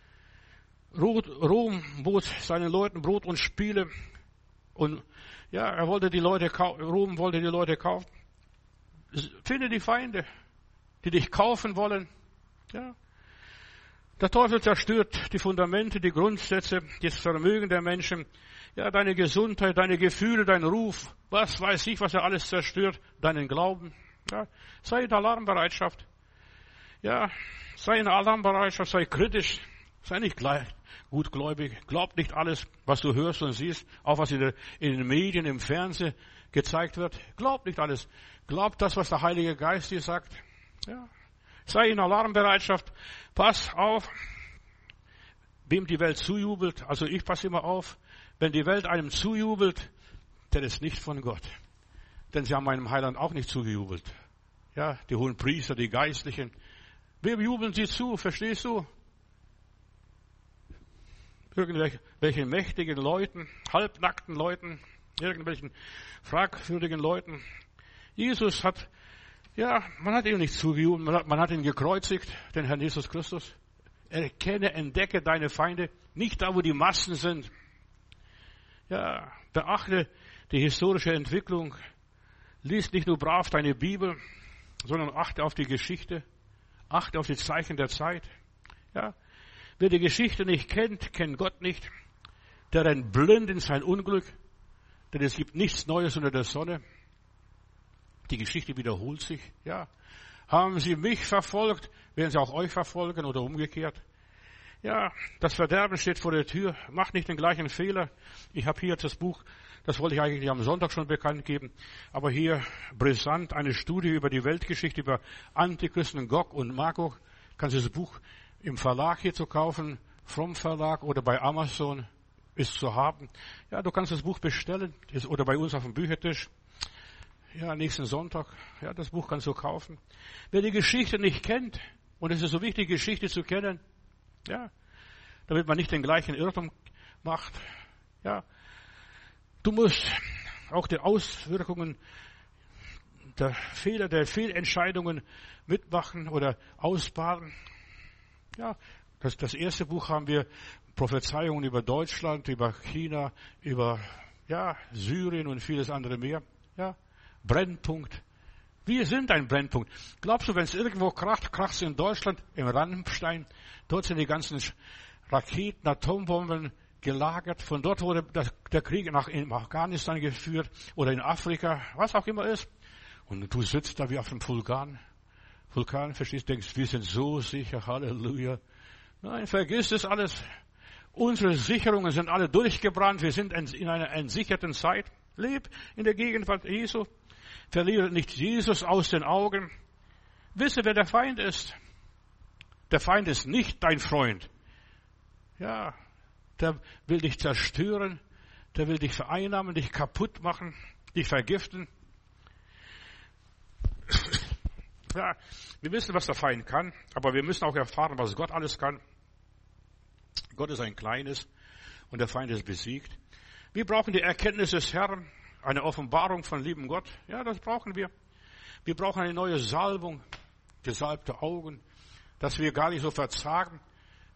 Rom bot seinen Leuten Brot und Spiele. Und ja, Rom wollte die Leute kaufen. Finde die Feinde, die dich kaufen wollen. Ja. Der Teufel zerstört die Fundamente, die Grundsätze, das Vermögen der Menschen. Ja, deine Gesundheit, deine Gefühle, dein Ruf. Was weiß ich, was er alles zerstört. Deinen Glauben. Ja. Sei in Alarmbereitschaft. Ja, sei in Alarmbereitschaft, sei kritisch. Sei nicht gutgläubig. Glaub nicht alles, was du hörst und siehst, auch was in den Medien, im Fernsehen gezeigt wird. Glaub nicht alles. Glaub das, was der Heilige Geist dir sagt. Ja. Sei in Alarmbereitschaft. Pass auf, wem die Welt zujubelt. Also ich passe immer auf. Wenn die Welt einem zujubelt, der ist nicht von Gott. Denn sie haben meinem Heiland auch nicht zugejubelt. Ja, die hohen Priester, die Geistlichen. Wem jubeln sie zu? Verstehst du? Irgendwelchen mächtigen Leuten, halbnackten Leuten, irgendwelchen fragwürdigen Leuten. Jesus man hat ihm nicht zugejubelt, man hat ihn gekreuzigt, den Herrn Jesus Christus. Erkenne, entdecke deine Feinde, nicht da, wo die Massen sind. Ja, beachte die historische Entwicklung, lies nicht nur brav deine Bibel, sondern achte auf die Geschichte, achte auf die Zeichen der Zeit. Ja, wer die Geschichte nicht kennt, kennt Gott nicht. Der rennt blind in sein Unglück, denn es gibt nichts Neues unter der Sonne. Die Geschichte wiederholt sich. Ja, haben sie mich verfolgt, werden sie auch euch verfolgen oder umgekehrt. Ja, das Verderben steht vor der Tür. Macht nicht den gleichen Fehler. Ich habe hier das Buch, das wollte ich eigentlich am Sonntag schon bekannt geben, aber hier brisant eine Studie über die Weltgeschichte, über Antichristen, Gog und Magog. Kannst du das Buch im Verlag hier zu kaufen, vom Verlag oder bei Amazon ist zu haben. Ja, du kannst das Buch bestellen oder bei uns auf dem Büchertisch. Ja, nächsten Sonntag. Ja, das Buch kannst du kaufen. Wer die Geschichte nicht kennt, und es ist so wichtig, Geschichte zu kennen, ja, damit man nicht den gleichen Irrtum macht. Ja, du musst auch die Auswirkungen der Fehler, der Fehlentscheidungen mitmachen oder ausbaden. Ja, das erste Buch haben wir Prophezeiungen über Deutschland, über China, über Syrien und vieles andere mehr. Ja, Brennpunkt. Wir sind ein Brennpunkt. Glaubst du, wenn es irgendwo kracht es in Deutschland, im Rammstein, dort sind die ganzen Raketen, Atombomben gelagert. Von dort wurde der Krieg nach Afghanistan geführt oder in Afrika, was auch immer ist. Und du sitzt da wie auf einem Vulkan, verstehst, denkst, wir sind so sicher, Halleluja. Nein, vergiss das alles. Unsere Sicherungen sind alle durchgebrannt. Wir sind in einer entsicherten Zeit. Leb in der Gegenwart Jesu. Verliere nicht Jesus aus den Augen. Wisse, wer der Feind ist. Der Feind ist nicht dein Freund. Ja, der will dich zerstören. Der will dich vereinnahmen, dich kaputt machen, dich vergiften. Ja, wir wissen, was der Feind kann, aber wir müssen auch erfahren, was Gott alles kann. Gott ist ein Kleines und der Feind ist besiegt. Wir brauchen die Erkenntnis des Herrn, eine Offenbarung von liebem Gott. Ja, das brauchen wir. Wir brauchen eine neue Salbung, gesalbte Augen, dass wir gar nicht so verzagen.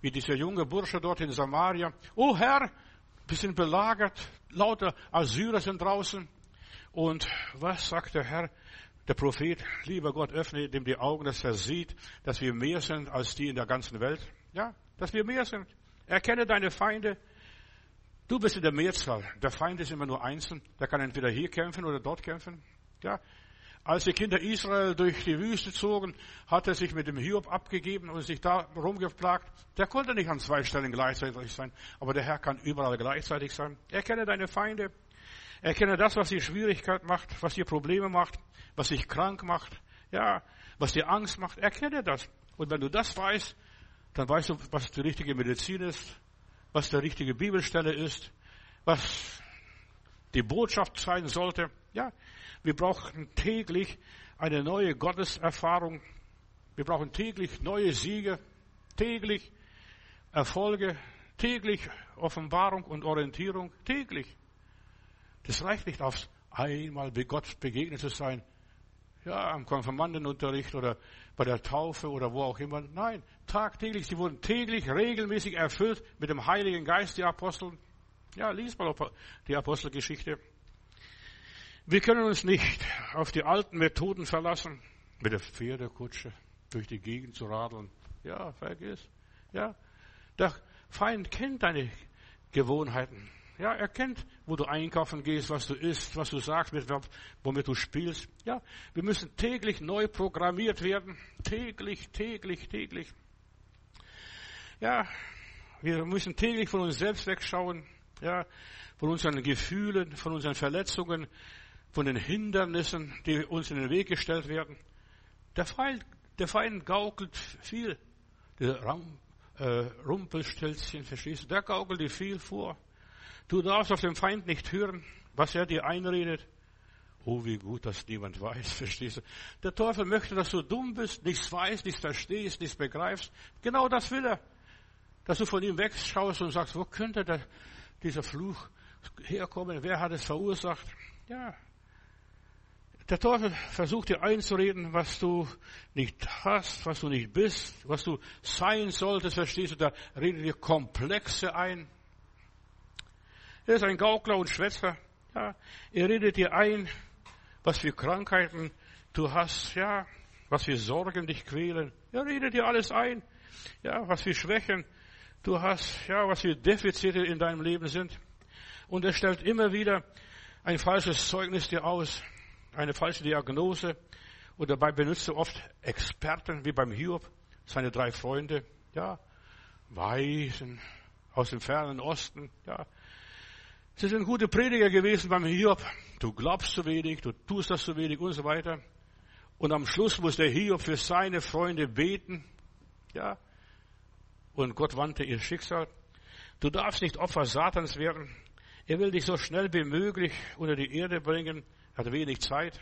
wie dieser junge Bursche dort in Samaria. Oh Herr, wir sind belagert, lauter Assyrer sind draußen. Und was sagt der Herr? Der Prophet, lieber Gott, öffne dem die Augen, dass er sieht, dass wir mehr sind als die in der ganzen Welt. Ja, dass wir mehr sind. Erkenne deine Feinde. Du bist in der Mehrzahl. Der Feind ist immer nur einzeln. Der kann entweder hier kämpfen oder dort kämpfen. Ja. Als die Kinder Israel durch die Wüste zogen, hat er sich mit dem Hiob abgegeben und sich da rumgeplagt. Der konnte nicht an 2 Stellen gleichzeitig sein. Aber der Herr kann überall gleichzeitig sein. Erkenne deine Feinde. Erkenne das, was dir Schwierigkeit macht, was dir Probleme macht, was dich krank macht, ja, was dir Angst macht. Erkenne das. Und wenn du das weißt, dann weißt du, was die richtige Medizin ist, was die richtige Bibelstelle ist, was die Botschaft sein sollte. Ja, wir brauchen täglich eine neue Gotteserfahrung. Wir brauchen täglich neue Siege, täglich Erfolge, täglich Offenbarung und Orientierung, täglich. Das reicht nicht aufs einmal Gott begegnet zu sein. Ja, am Konfirmandenunterricht oder bei der Taufe oder wo auch immer. Nein, tagtäglich. Sie wurden täglich, regelmäßig erfüllt mit dem Heiligen Geist, die Apostel. Ja, lies mal die Apostelgeschichte. Wir können uns nicht auf die alten Methoden verlassen, mit der Pferdekutsche durch die Gegend zu radeln. Ja, vergiss. Ja, der Feind kennt deine Gewohnheiten. Ja, er kennt, wo du einkaufen gehst, was du isst, was du sagst, womit du spielst. Ja, wir müssen täglich neu programmiert werden. Täglich. Ja, wir müssen täglich von uns selbst wegschauen. Ja, von unseren Gefühlen, von unseren Verletzungen, von den Hindernissen, die uns in den Weg gestellt werden. Der Feind gaukelt viel. Der Rumpelstilzchen, verstehst du? Der gaukelt dir viel vor. Du darfst auf den Feind nicht hören, was er dir einredet. Oh, wie gut, dass niemand weiß, verstehst du? Der Teufel möchte, dass du dumm bist, nichts weißt, nichts verstehst, nichts begreifst. Genau das will er. Dass du von ihm wegschaust und sagst, wo könnte dieser Fluch herkommen? Wer hat es verursacht? Ja. Der Teufel versucht dir einzureden, was du nicht hast, was du nicht bist, was du sein solltest, verstehst du? Da redet dir Komplexe ein. Er ist ein Gaukler und Schwätzer. Ja, er redet dir ein, was für Krankheiten du hast, ja, was für Sorgen dich quälen. Er redet dir alles ein, ja, was für Schwächen du hast, ja, was für Defizite in deinem Leben sind. Und er stellt immer wieder ein falsches Zeugnis dir aus, eine falsche Diagnose. Und dabei benutzt er oft Experten, wie beim Hiob, seine 3 Freunde, ja, Weisen aus dem fernen Osten, ja. Sie sind gute Prediger gewesen beim Hiob. Du glaubst zu wenig, du tust das zu wenig und so weiter. Und am Schluss muss der Hiob für seine Freunde beten. Ja. Und Gott wandte ihr Schicksal. Du darfst nicht Opfer Satans werden. Er will dich so schnell wie möglich unter die Erde bringen. Er hat wenig Zeit.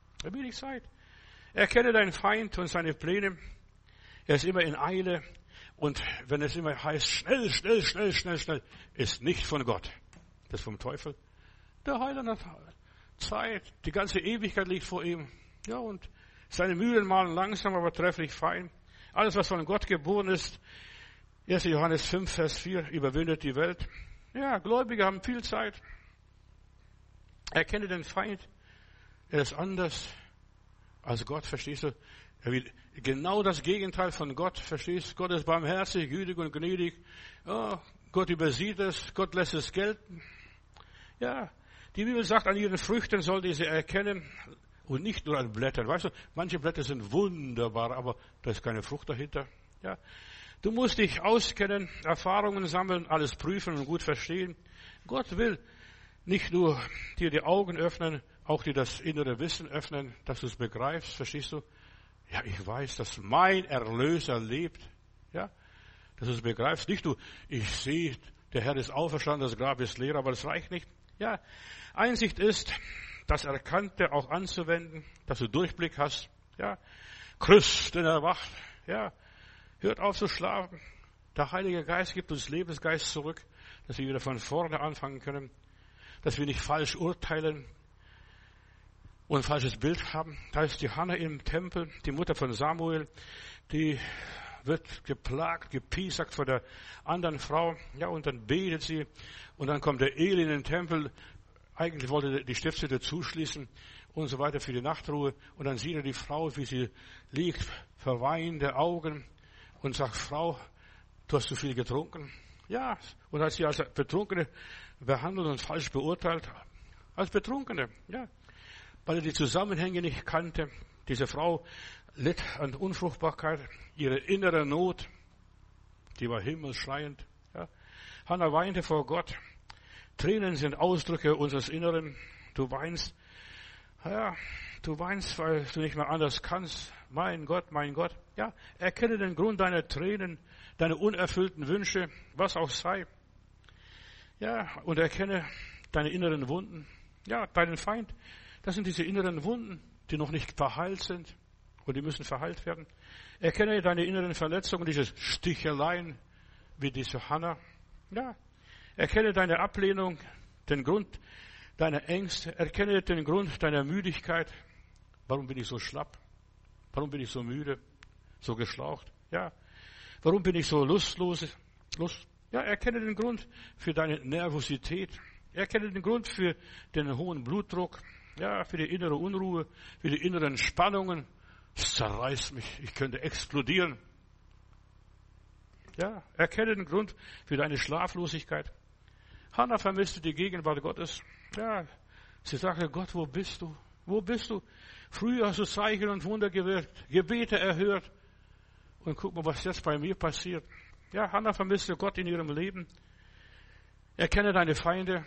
Erkenne deinen Feind und seine Pläne. Er ist immer in Eile. Und wenn es immer heißt, schnell, ist nicht von Gott. Das ist vom Teufel. Der Heiland hat Zeit. Die ganze Ewigkeit liegt vor ihm. Ja, und seine Mühlen mahlen langsam, aber trefflich fein. Alles, was von Gott geboren ist, 1. Johannes 5, Vers 4, überwindet die Welt. Ja, Gläubige haben viel Zeit. Erkenne den Feind. Er ist anders als Gott, verstehst du? Er will genau das Gegenteil von Gott, verstehst du? Gott ist barmherzig, gütig und gnädig. Oh, Gott übersieht es, Gott lässt es gelten. Ja, die Bibel sagt, an ihren Früchten sollt ihr sie erkennen und nicht nur an Blättern. Weißt du, manche Blätter sind wunderbar, aber da ist keine Frucht dahinter. Ja, du musst dich auskennen, Erfahrungen sammeln, alles prüfen und gut verstehen. Gott will nicht nur dir die Augen öffnen, auch dir das innere Wissen öffnen, dass du es begreifst, verstehst du? Ja, ich weiß, dass mein Erlöser lebt. Ja, dass du es begreifst. Nicht du, ich sehe, der Herr ist auferstanden, das Grab ist leer, aber das reicht nicht. Ja, Einsicht ist, das Erkannte auch anzuwenden, dass du Durchblick hast. Ja, Christen erwacht. Ja, hört auf zu schlafen. Der Heilige Geist gibt uns Lebensgeist zurück, dass wir wieder von vorne anfangen können, dass wir nicht falsch urteilen und ein falsches Bild haben. Da ist die Hannah im Tempel, die Mutter von Samuel, die wird geplagt, gepiesackt von der anderen Frau. Ja, und dann betet sie. Und dann kommt der Eli in den Tempel. Eigentlich wollte die Stiftshütte zuschließen und so weiter für die Nachtruhe. Und dann sieht er die Frau, wie sie liegt, verweinende Augen und sagt, Frau, du hast zu viel getrunken. Ja, und hat sie als Betrunkene behandelt und falsch beurteilt. Als Betrunkene, ja. Weil er die Zusammenhänge nicht kannte. Diese Frau litt an Unfruchtbarkeit, ihre innere Not, die war himmelschreiend. Ja. Hannah weinte vor Gott. Tränen sind Ausdrücke unseres Inneren. Du weinst, ja, du weinst, weil du nicht mehr anders kannst. Mein Gott, mein Gott. Ja, erkenne den Grund deiner Tränen, deine unerfüllten Wünsche, was auch sei. Ja, und erkenne deine inneren Wunden. Ja, deinen Feind. Das sind diese inneren Wunden, die noch nicht verheilt sind. Und die müssen verheilt werden. Erkenne deine inneren Verletzungen, diese Sticheleien, wie diese Hannah. Ja, erkenne deine Ablehnung, den Grund deiner Ängste. Erkenne den Grund deiner Müdigkeit. Warum bin ich so schlapp? Warum bin ich so müde? So geschlaucht? Ja. Warum bin ich so lustlos? Ja, erkenne den Grund für deine Nervosität. Erkenne den Grund für den hohen Blutdruck. Ja, für die innere Unruhe, für die inneren Spannungen. Es zerreißt mich. Ich könnte explodieren. Ja, erkenne den Grund für deine Schlaflosigkeit. Hannah vermisste die Gegenwart Gottes. Ja, sie sagte, Gott, wo bist du? Wo bist du? Früher hast du Zeichen und Wunder gewirkt, Gebete erhört. Und guck mal, was jetzt bei mir passiert. Ja, Hannah vermisste Gott in ihrem Leben. Erkenne deine Feinde,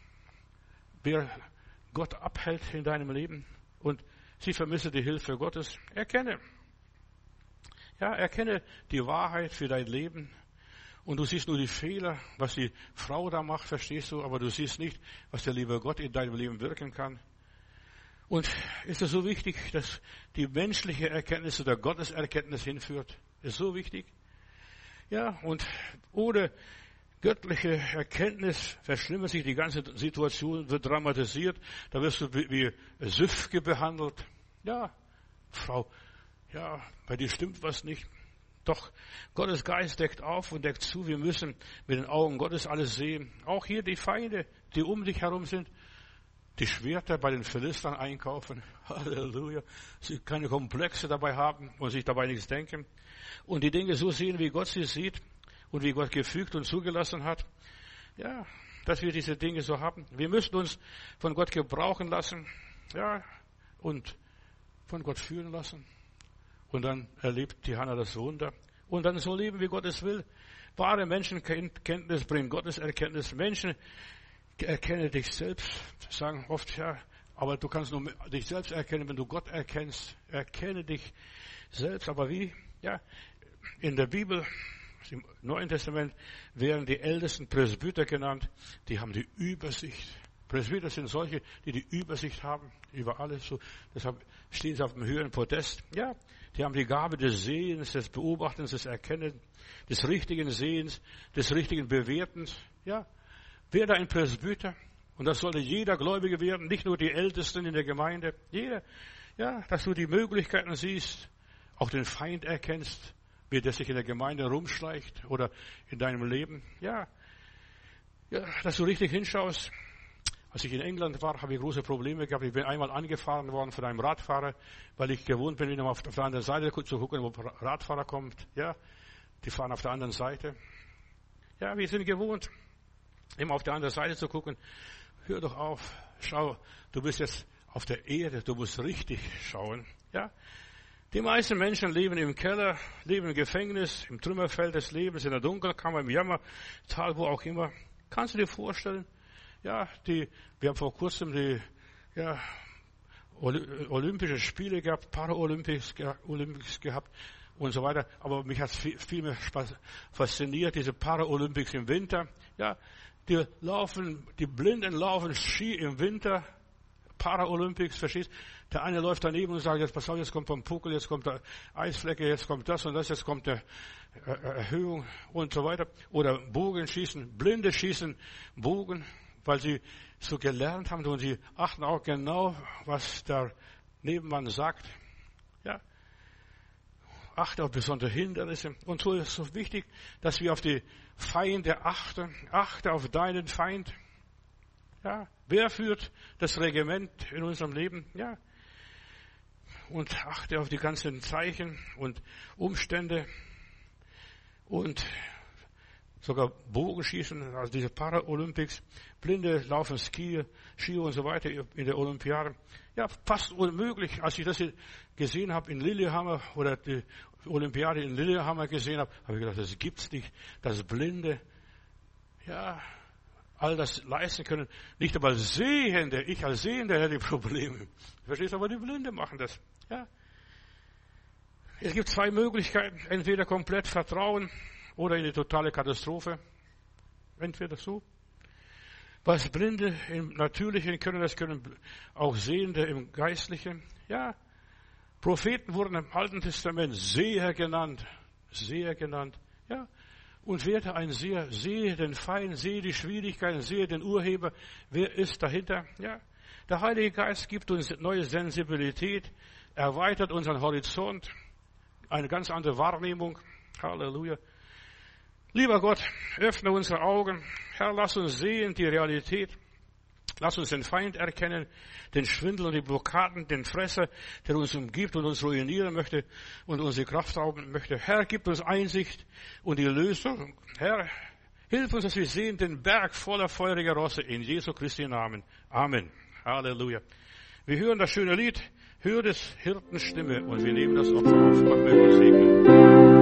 wer Gott abhält in deinem Leben. Und sie vermisste die Hilfe Gottes. Erkenne. Ja, erkenne die Wahrheit für dein Leben. Und du siehst nur die Fehler, was die Frau da macht, verstehst du, aber du siehst nicht, was der liebe Gott in deinem Leben wirken kann. Und ist es so wichtig, dass die menschliche Erkenntnis oder Gotteserkenntnis hinführt? Ist so wichtig. Ja, und ohne göttliche Erkenntnis verschlimmert sich die ganze Situation, wird dramatisiert. Da wirst du wie Süfke behandelt. Ja, Frau, ja, bei dir stimmt was nicht. Doch Gottes Geist deckt auf und deckt zu. Wir müssen mit den Augen Gottes alles sehen. Auch hier die Feinde, die um dich herum sind. Die Schwerter bei den Philistern einkaufen. Halleluja. Sie keine Komplexe dabei haben und sich dabei nichts denken. Und die Dinge so sehen, wie Gott sie sieht und wie Gott gefügt und zugelassen hat. Ja, dass wir diese Dinge so haben. Wir müssen uns von Gott gebrauchen lassen. Ja, und von Gott führen lassen. Und dann erlebt die Hannah das Wunder. Und dann so leben, wie Gott es will. Wahre Menschenkenntnis bringt Gottes Erkenntnis. Menschen erkenne dich selbst, sagen oft, ja, aber du kannst nur dich selbst erkennen, wenn du Gott erkennst. Erkenne dich selbst. Aber wie? Ja, in der Bibel, im Neuen Testament, werden die ältesten Presbyter genannt. Die haben die Übersicht. Presbyter sind solche, die die Übersicht haben über alles. So, deshalb stehen sie auf dem höheren Podest. Ja, die haben die Gabe des Sehens, des Beobachtens, des Erkennens, des richtigen Sehens, des richtigen Bewertens. Ja, werde ein Presbyter. Und das sollte jeder Gläubige werden, nicht nur die Ältesten in der Gemeinde. Jeder, ja, dass du die Möglichkeiten siehst, auch den Feind erkennst, wie der sich in der Gemeinde rumschleicht oder in deinem Leben. Ja, dass du richtig hinschaust. Als ich in England war, habe ich große Probleme gehabt. Ich bin einmal angefahren worden von einem Radfahrer, weil ich gewohnt bin, auf der anderen Seite zu gucken, wo ein Radfahrer kommt. Ja, die fahren auf der anderen Seite. Ja, wir sind gewohnt, immer auf der anderen Seite zu gucken. Hör doch auf. Schau, du bist jetzt auf der Erde. Du musst richtig schauen. Ja, die meisten Menschen leben im Keller, leben im Gefängnis, im Trümmerfeld des Lebens, in der Dunkelkammer, im Jammertal, wo auch immer. Kannst du dir vorstellen? Ja, wir haben vor kurzem die Olympische Spiele gehabt, Paralympics gehabt und so weiter. Aber mich hat viel mehr fasziniert, diese Paralympics im Winter. Ja, die Blinden laufen Ski im Winter. Paralympics, verstehst? Der eine läuft daneben und sagt, jetzt pass auf, jetzt kommt vom Puckel, jetzt kommt der Eisflecke, jetzt kommt das und das, jetzt kommt der Erhöhung und so weiter. Oder Bogenschießen, Blinde schießen Bogen, weil sie so gelernt haben und sie achten auch genau, was der Nebenmann sagt. Ja. Achte auf besondere Hindernisse. Und so ist es so wichtig, dass wir auf die Feinde achten. Achte auf deinen Feind. Ja, wer führt das Regiment in unserem Leben? Ja. Und achte auf die ganzen Zeichen und Umstände und sogar Bogenschießen, also diese Paralympics, Blinde laufen Ski und so weiter in der Olympiade. Ja, fast unmöglich. Als ich das gesehen habe in Lillehammer oder die Olympiade in Lillehammer gesehen habe, habe ich gedacht, das gibt's nicht, dass Blinde, ja, all das leisten können. Nicht aber Sehende, ich als Sehender hätte Probleme. Verstehst du, aber die Blinde machen das. Ja. Es gibt zwei Möglichkeiten, entweder komplett vertrauen oder in die totale Katastrophe. Entweder so. Was Blinde im Natürlichen können, das können auch Sehende im Geistlichen. Ja, Propheten wurden im Alten Testament Seher genannt. Seher genannt. Ja, und werde ein Seher, sehe den Feind, sehe die Schwierigkeiten, sehe den Urheber. Wer ist dahinter? Ja, der Heilige Geist gibt uns neue Sensibilität, erweitert unseren Horizont, eine ganz andere Wahrnehmung. Halleluja. Lieber Gott, öffne unsere Augen. Herr, lass uns sehen die Realität. Lass uns den Feind erkennen, den Schwindel und die Blockaden, den Fresser, der uns umgibt und uns ruinieren möchte und unsere Kraft rauben möchte. Herr, gib uns Einsicht und die Lösung. Herr, hilf uns, dass wir sehen den Berg voller feuriger Rosse in Jesu Christi Namen. Amen. Halleluja. Wir hören das schöne Lied, hör des Hirten Stimme und wir nehmen das Opfer auf. Gott möge uns segnen.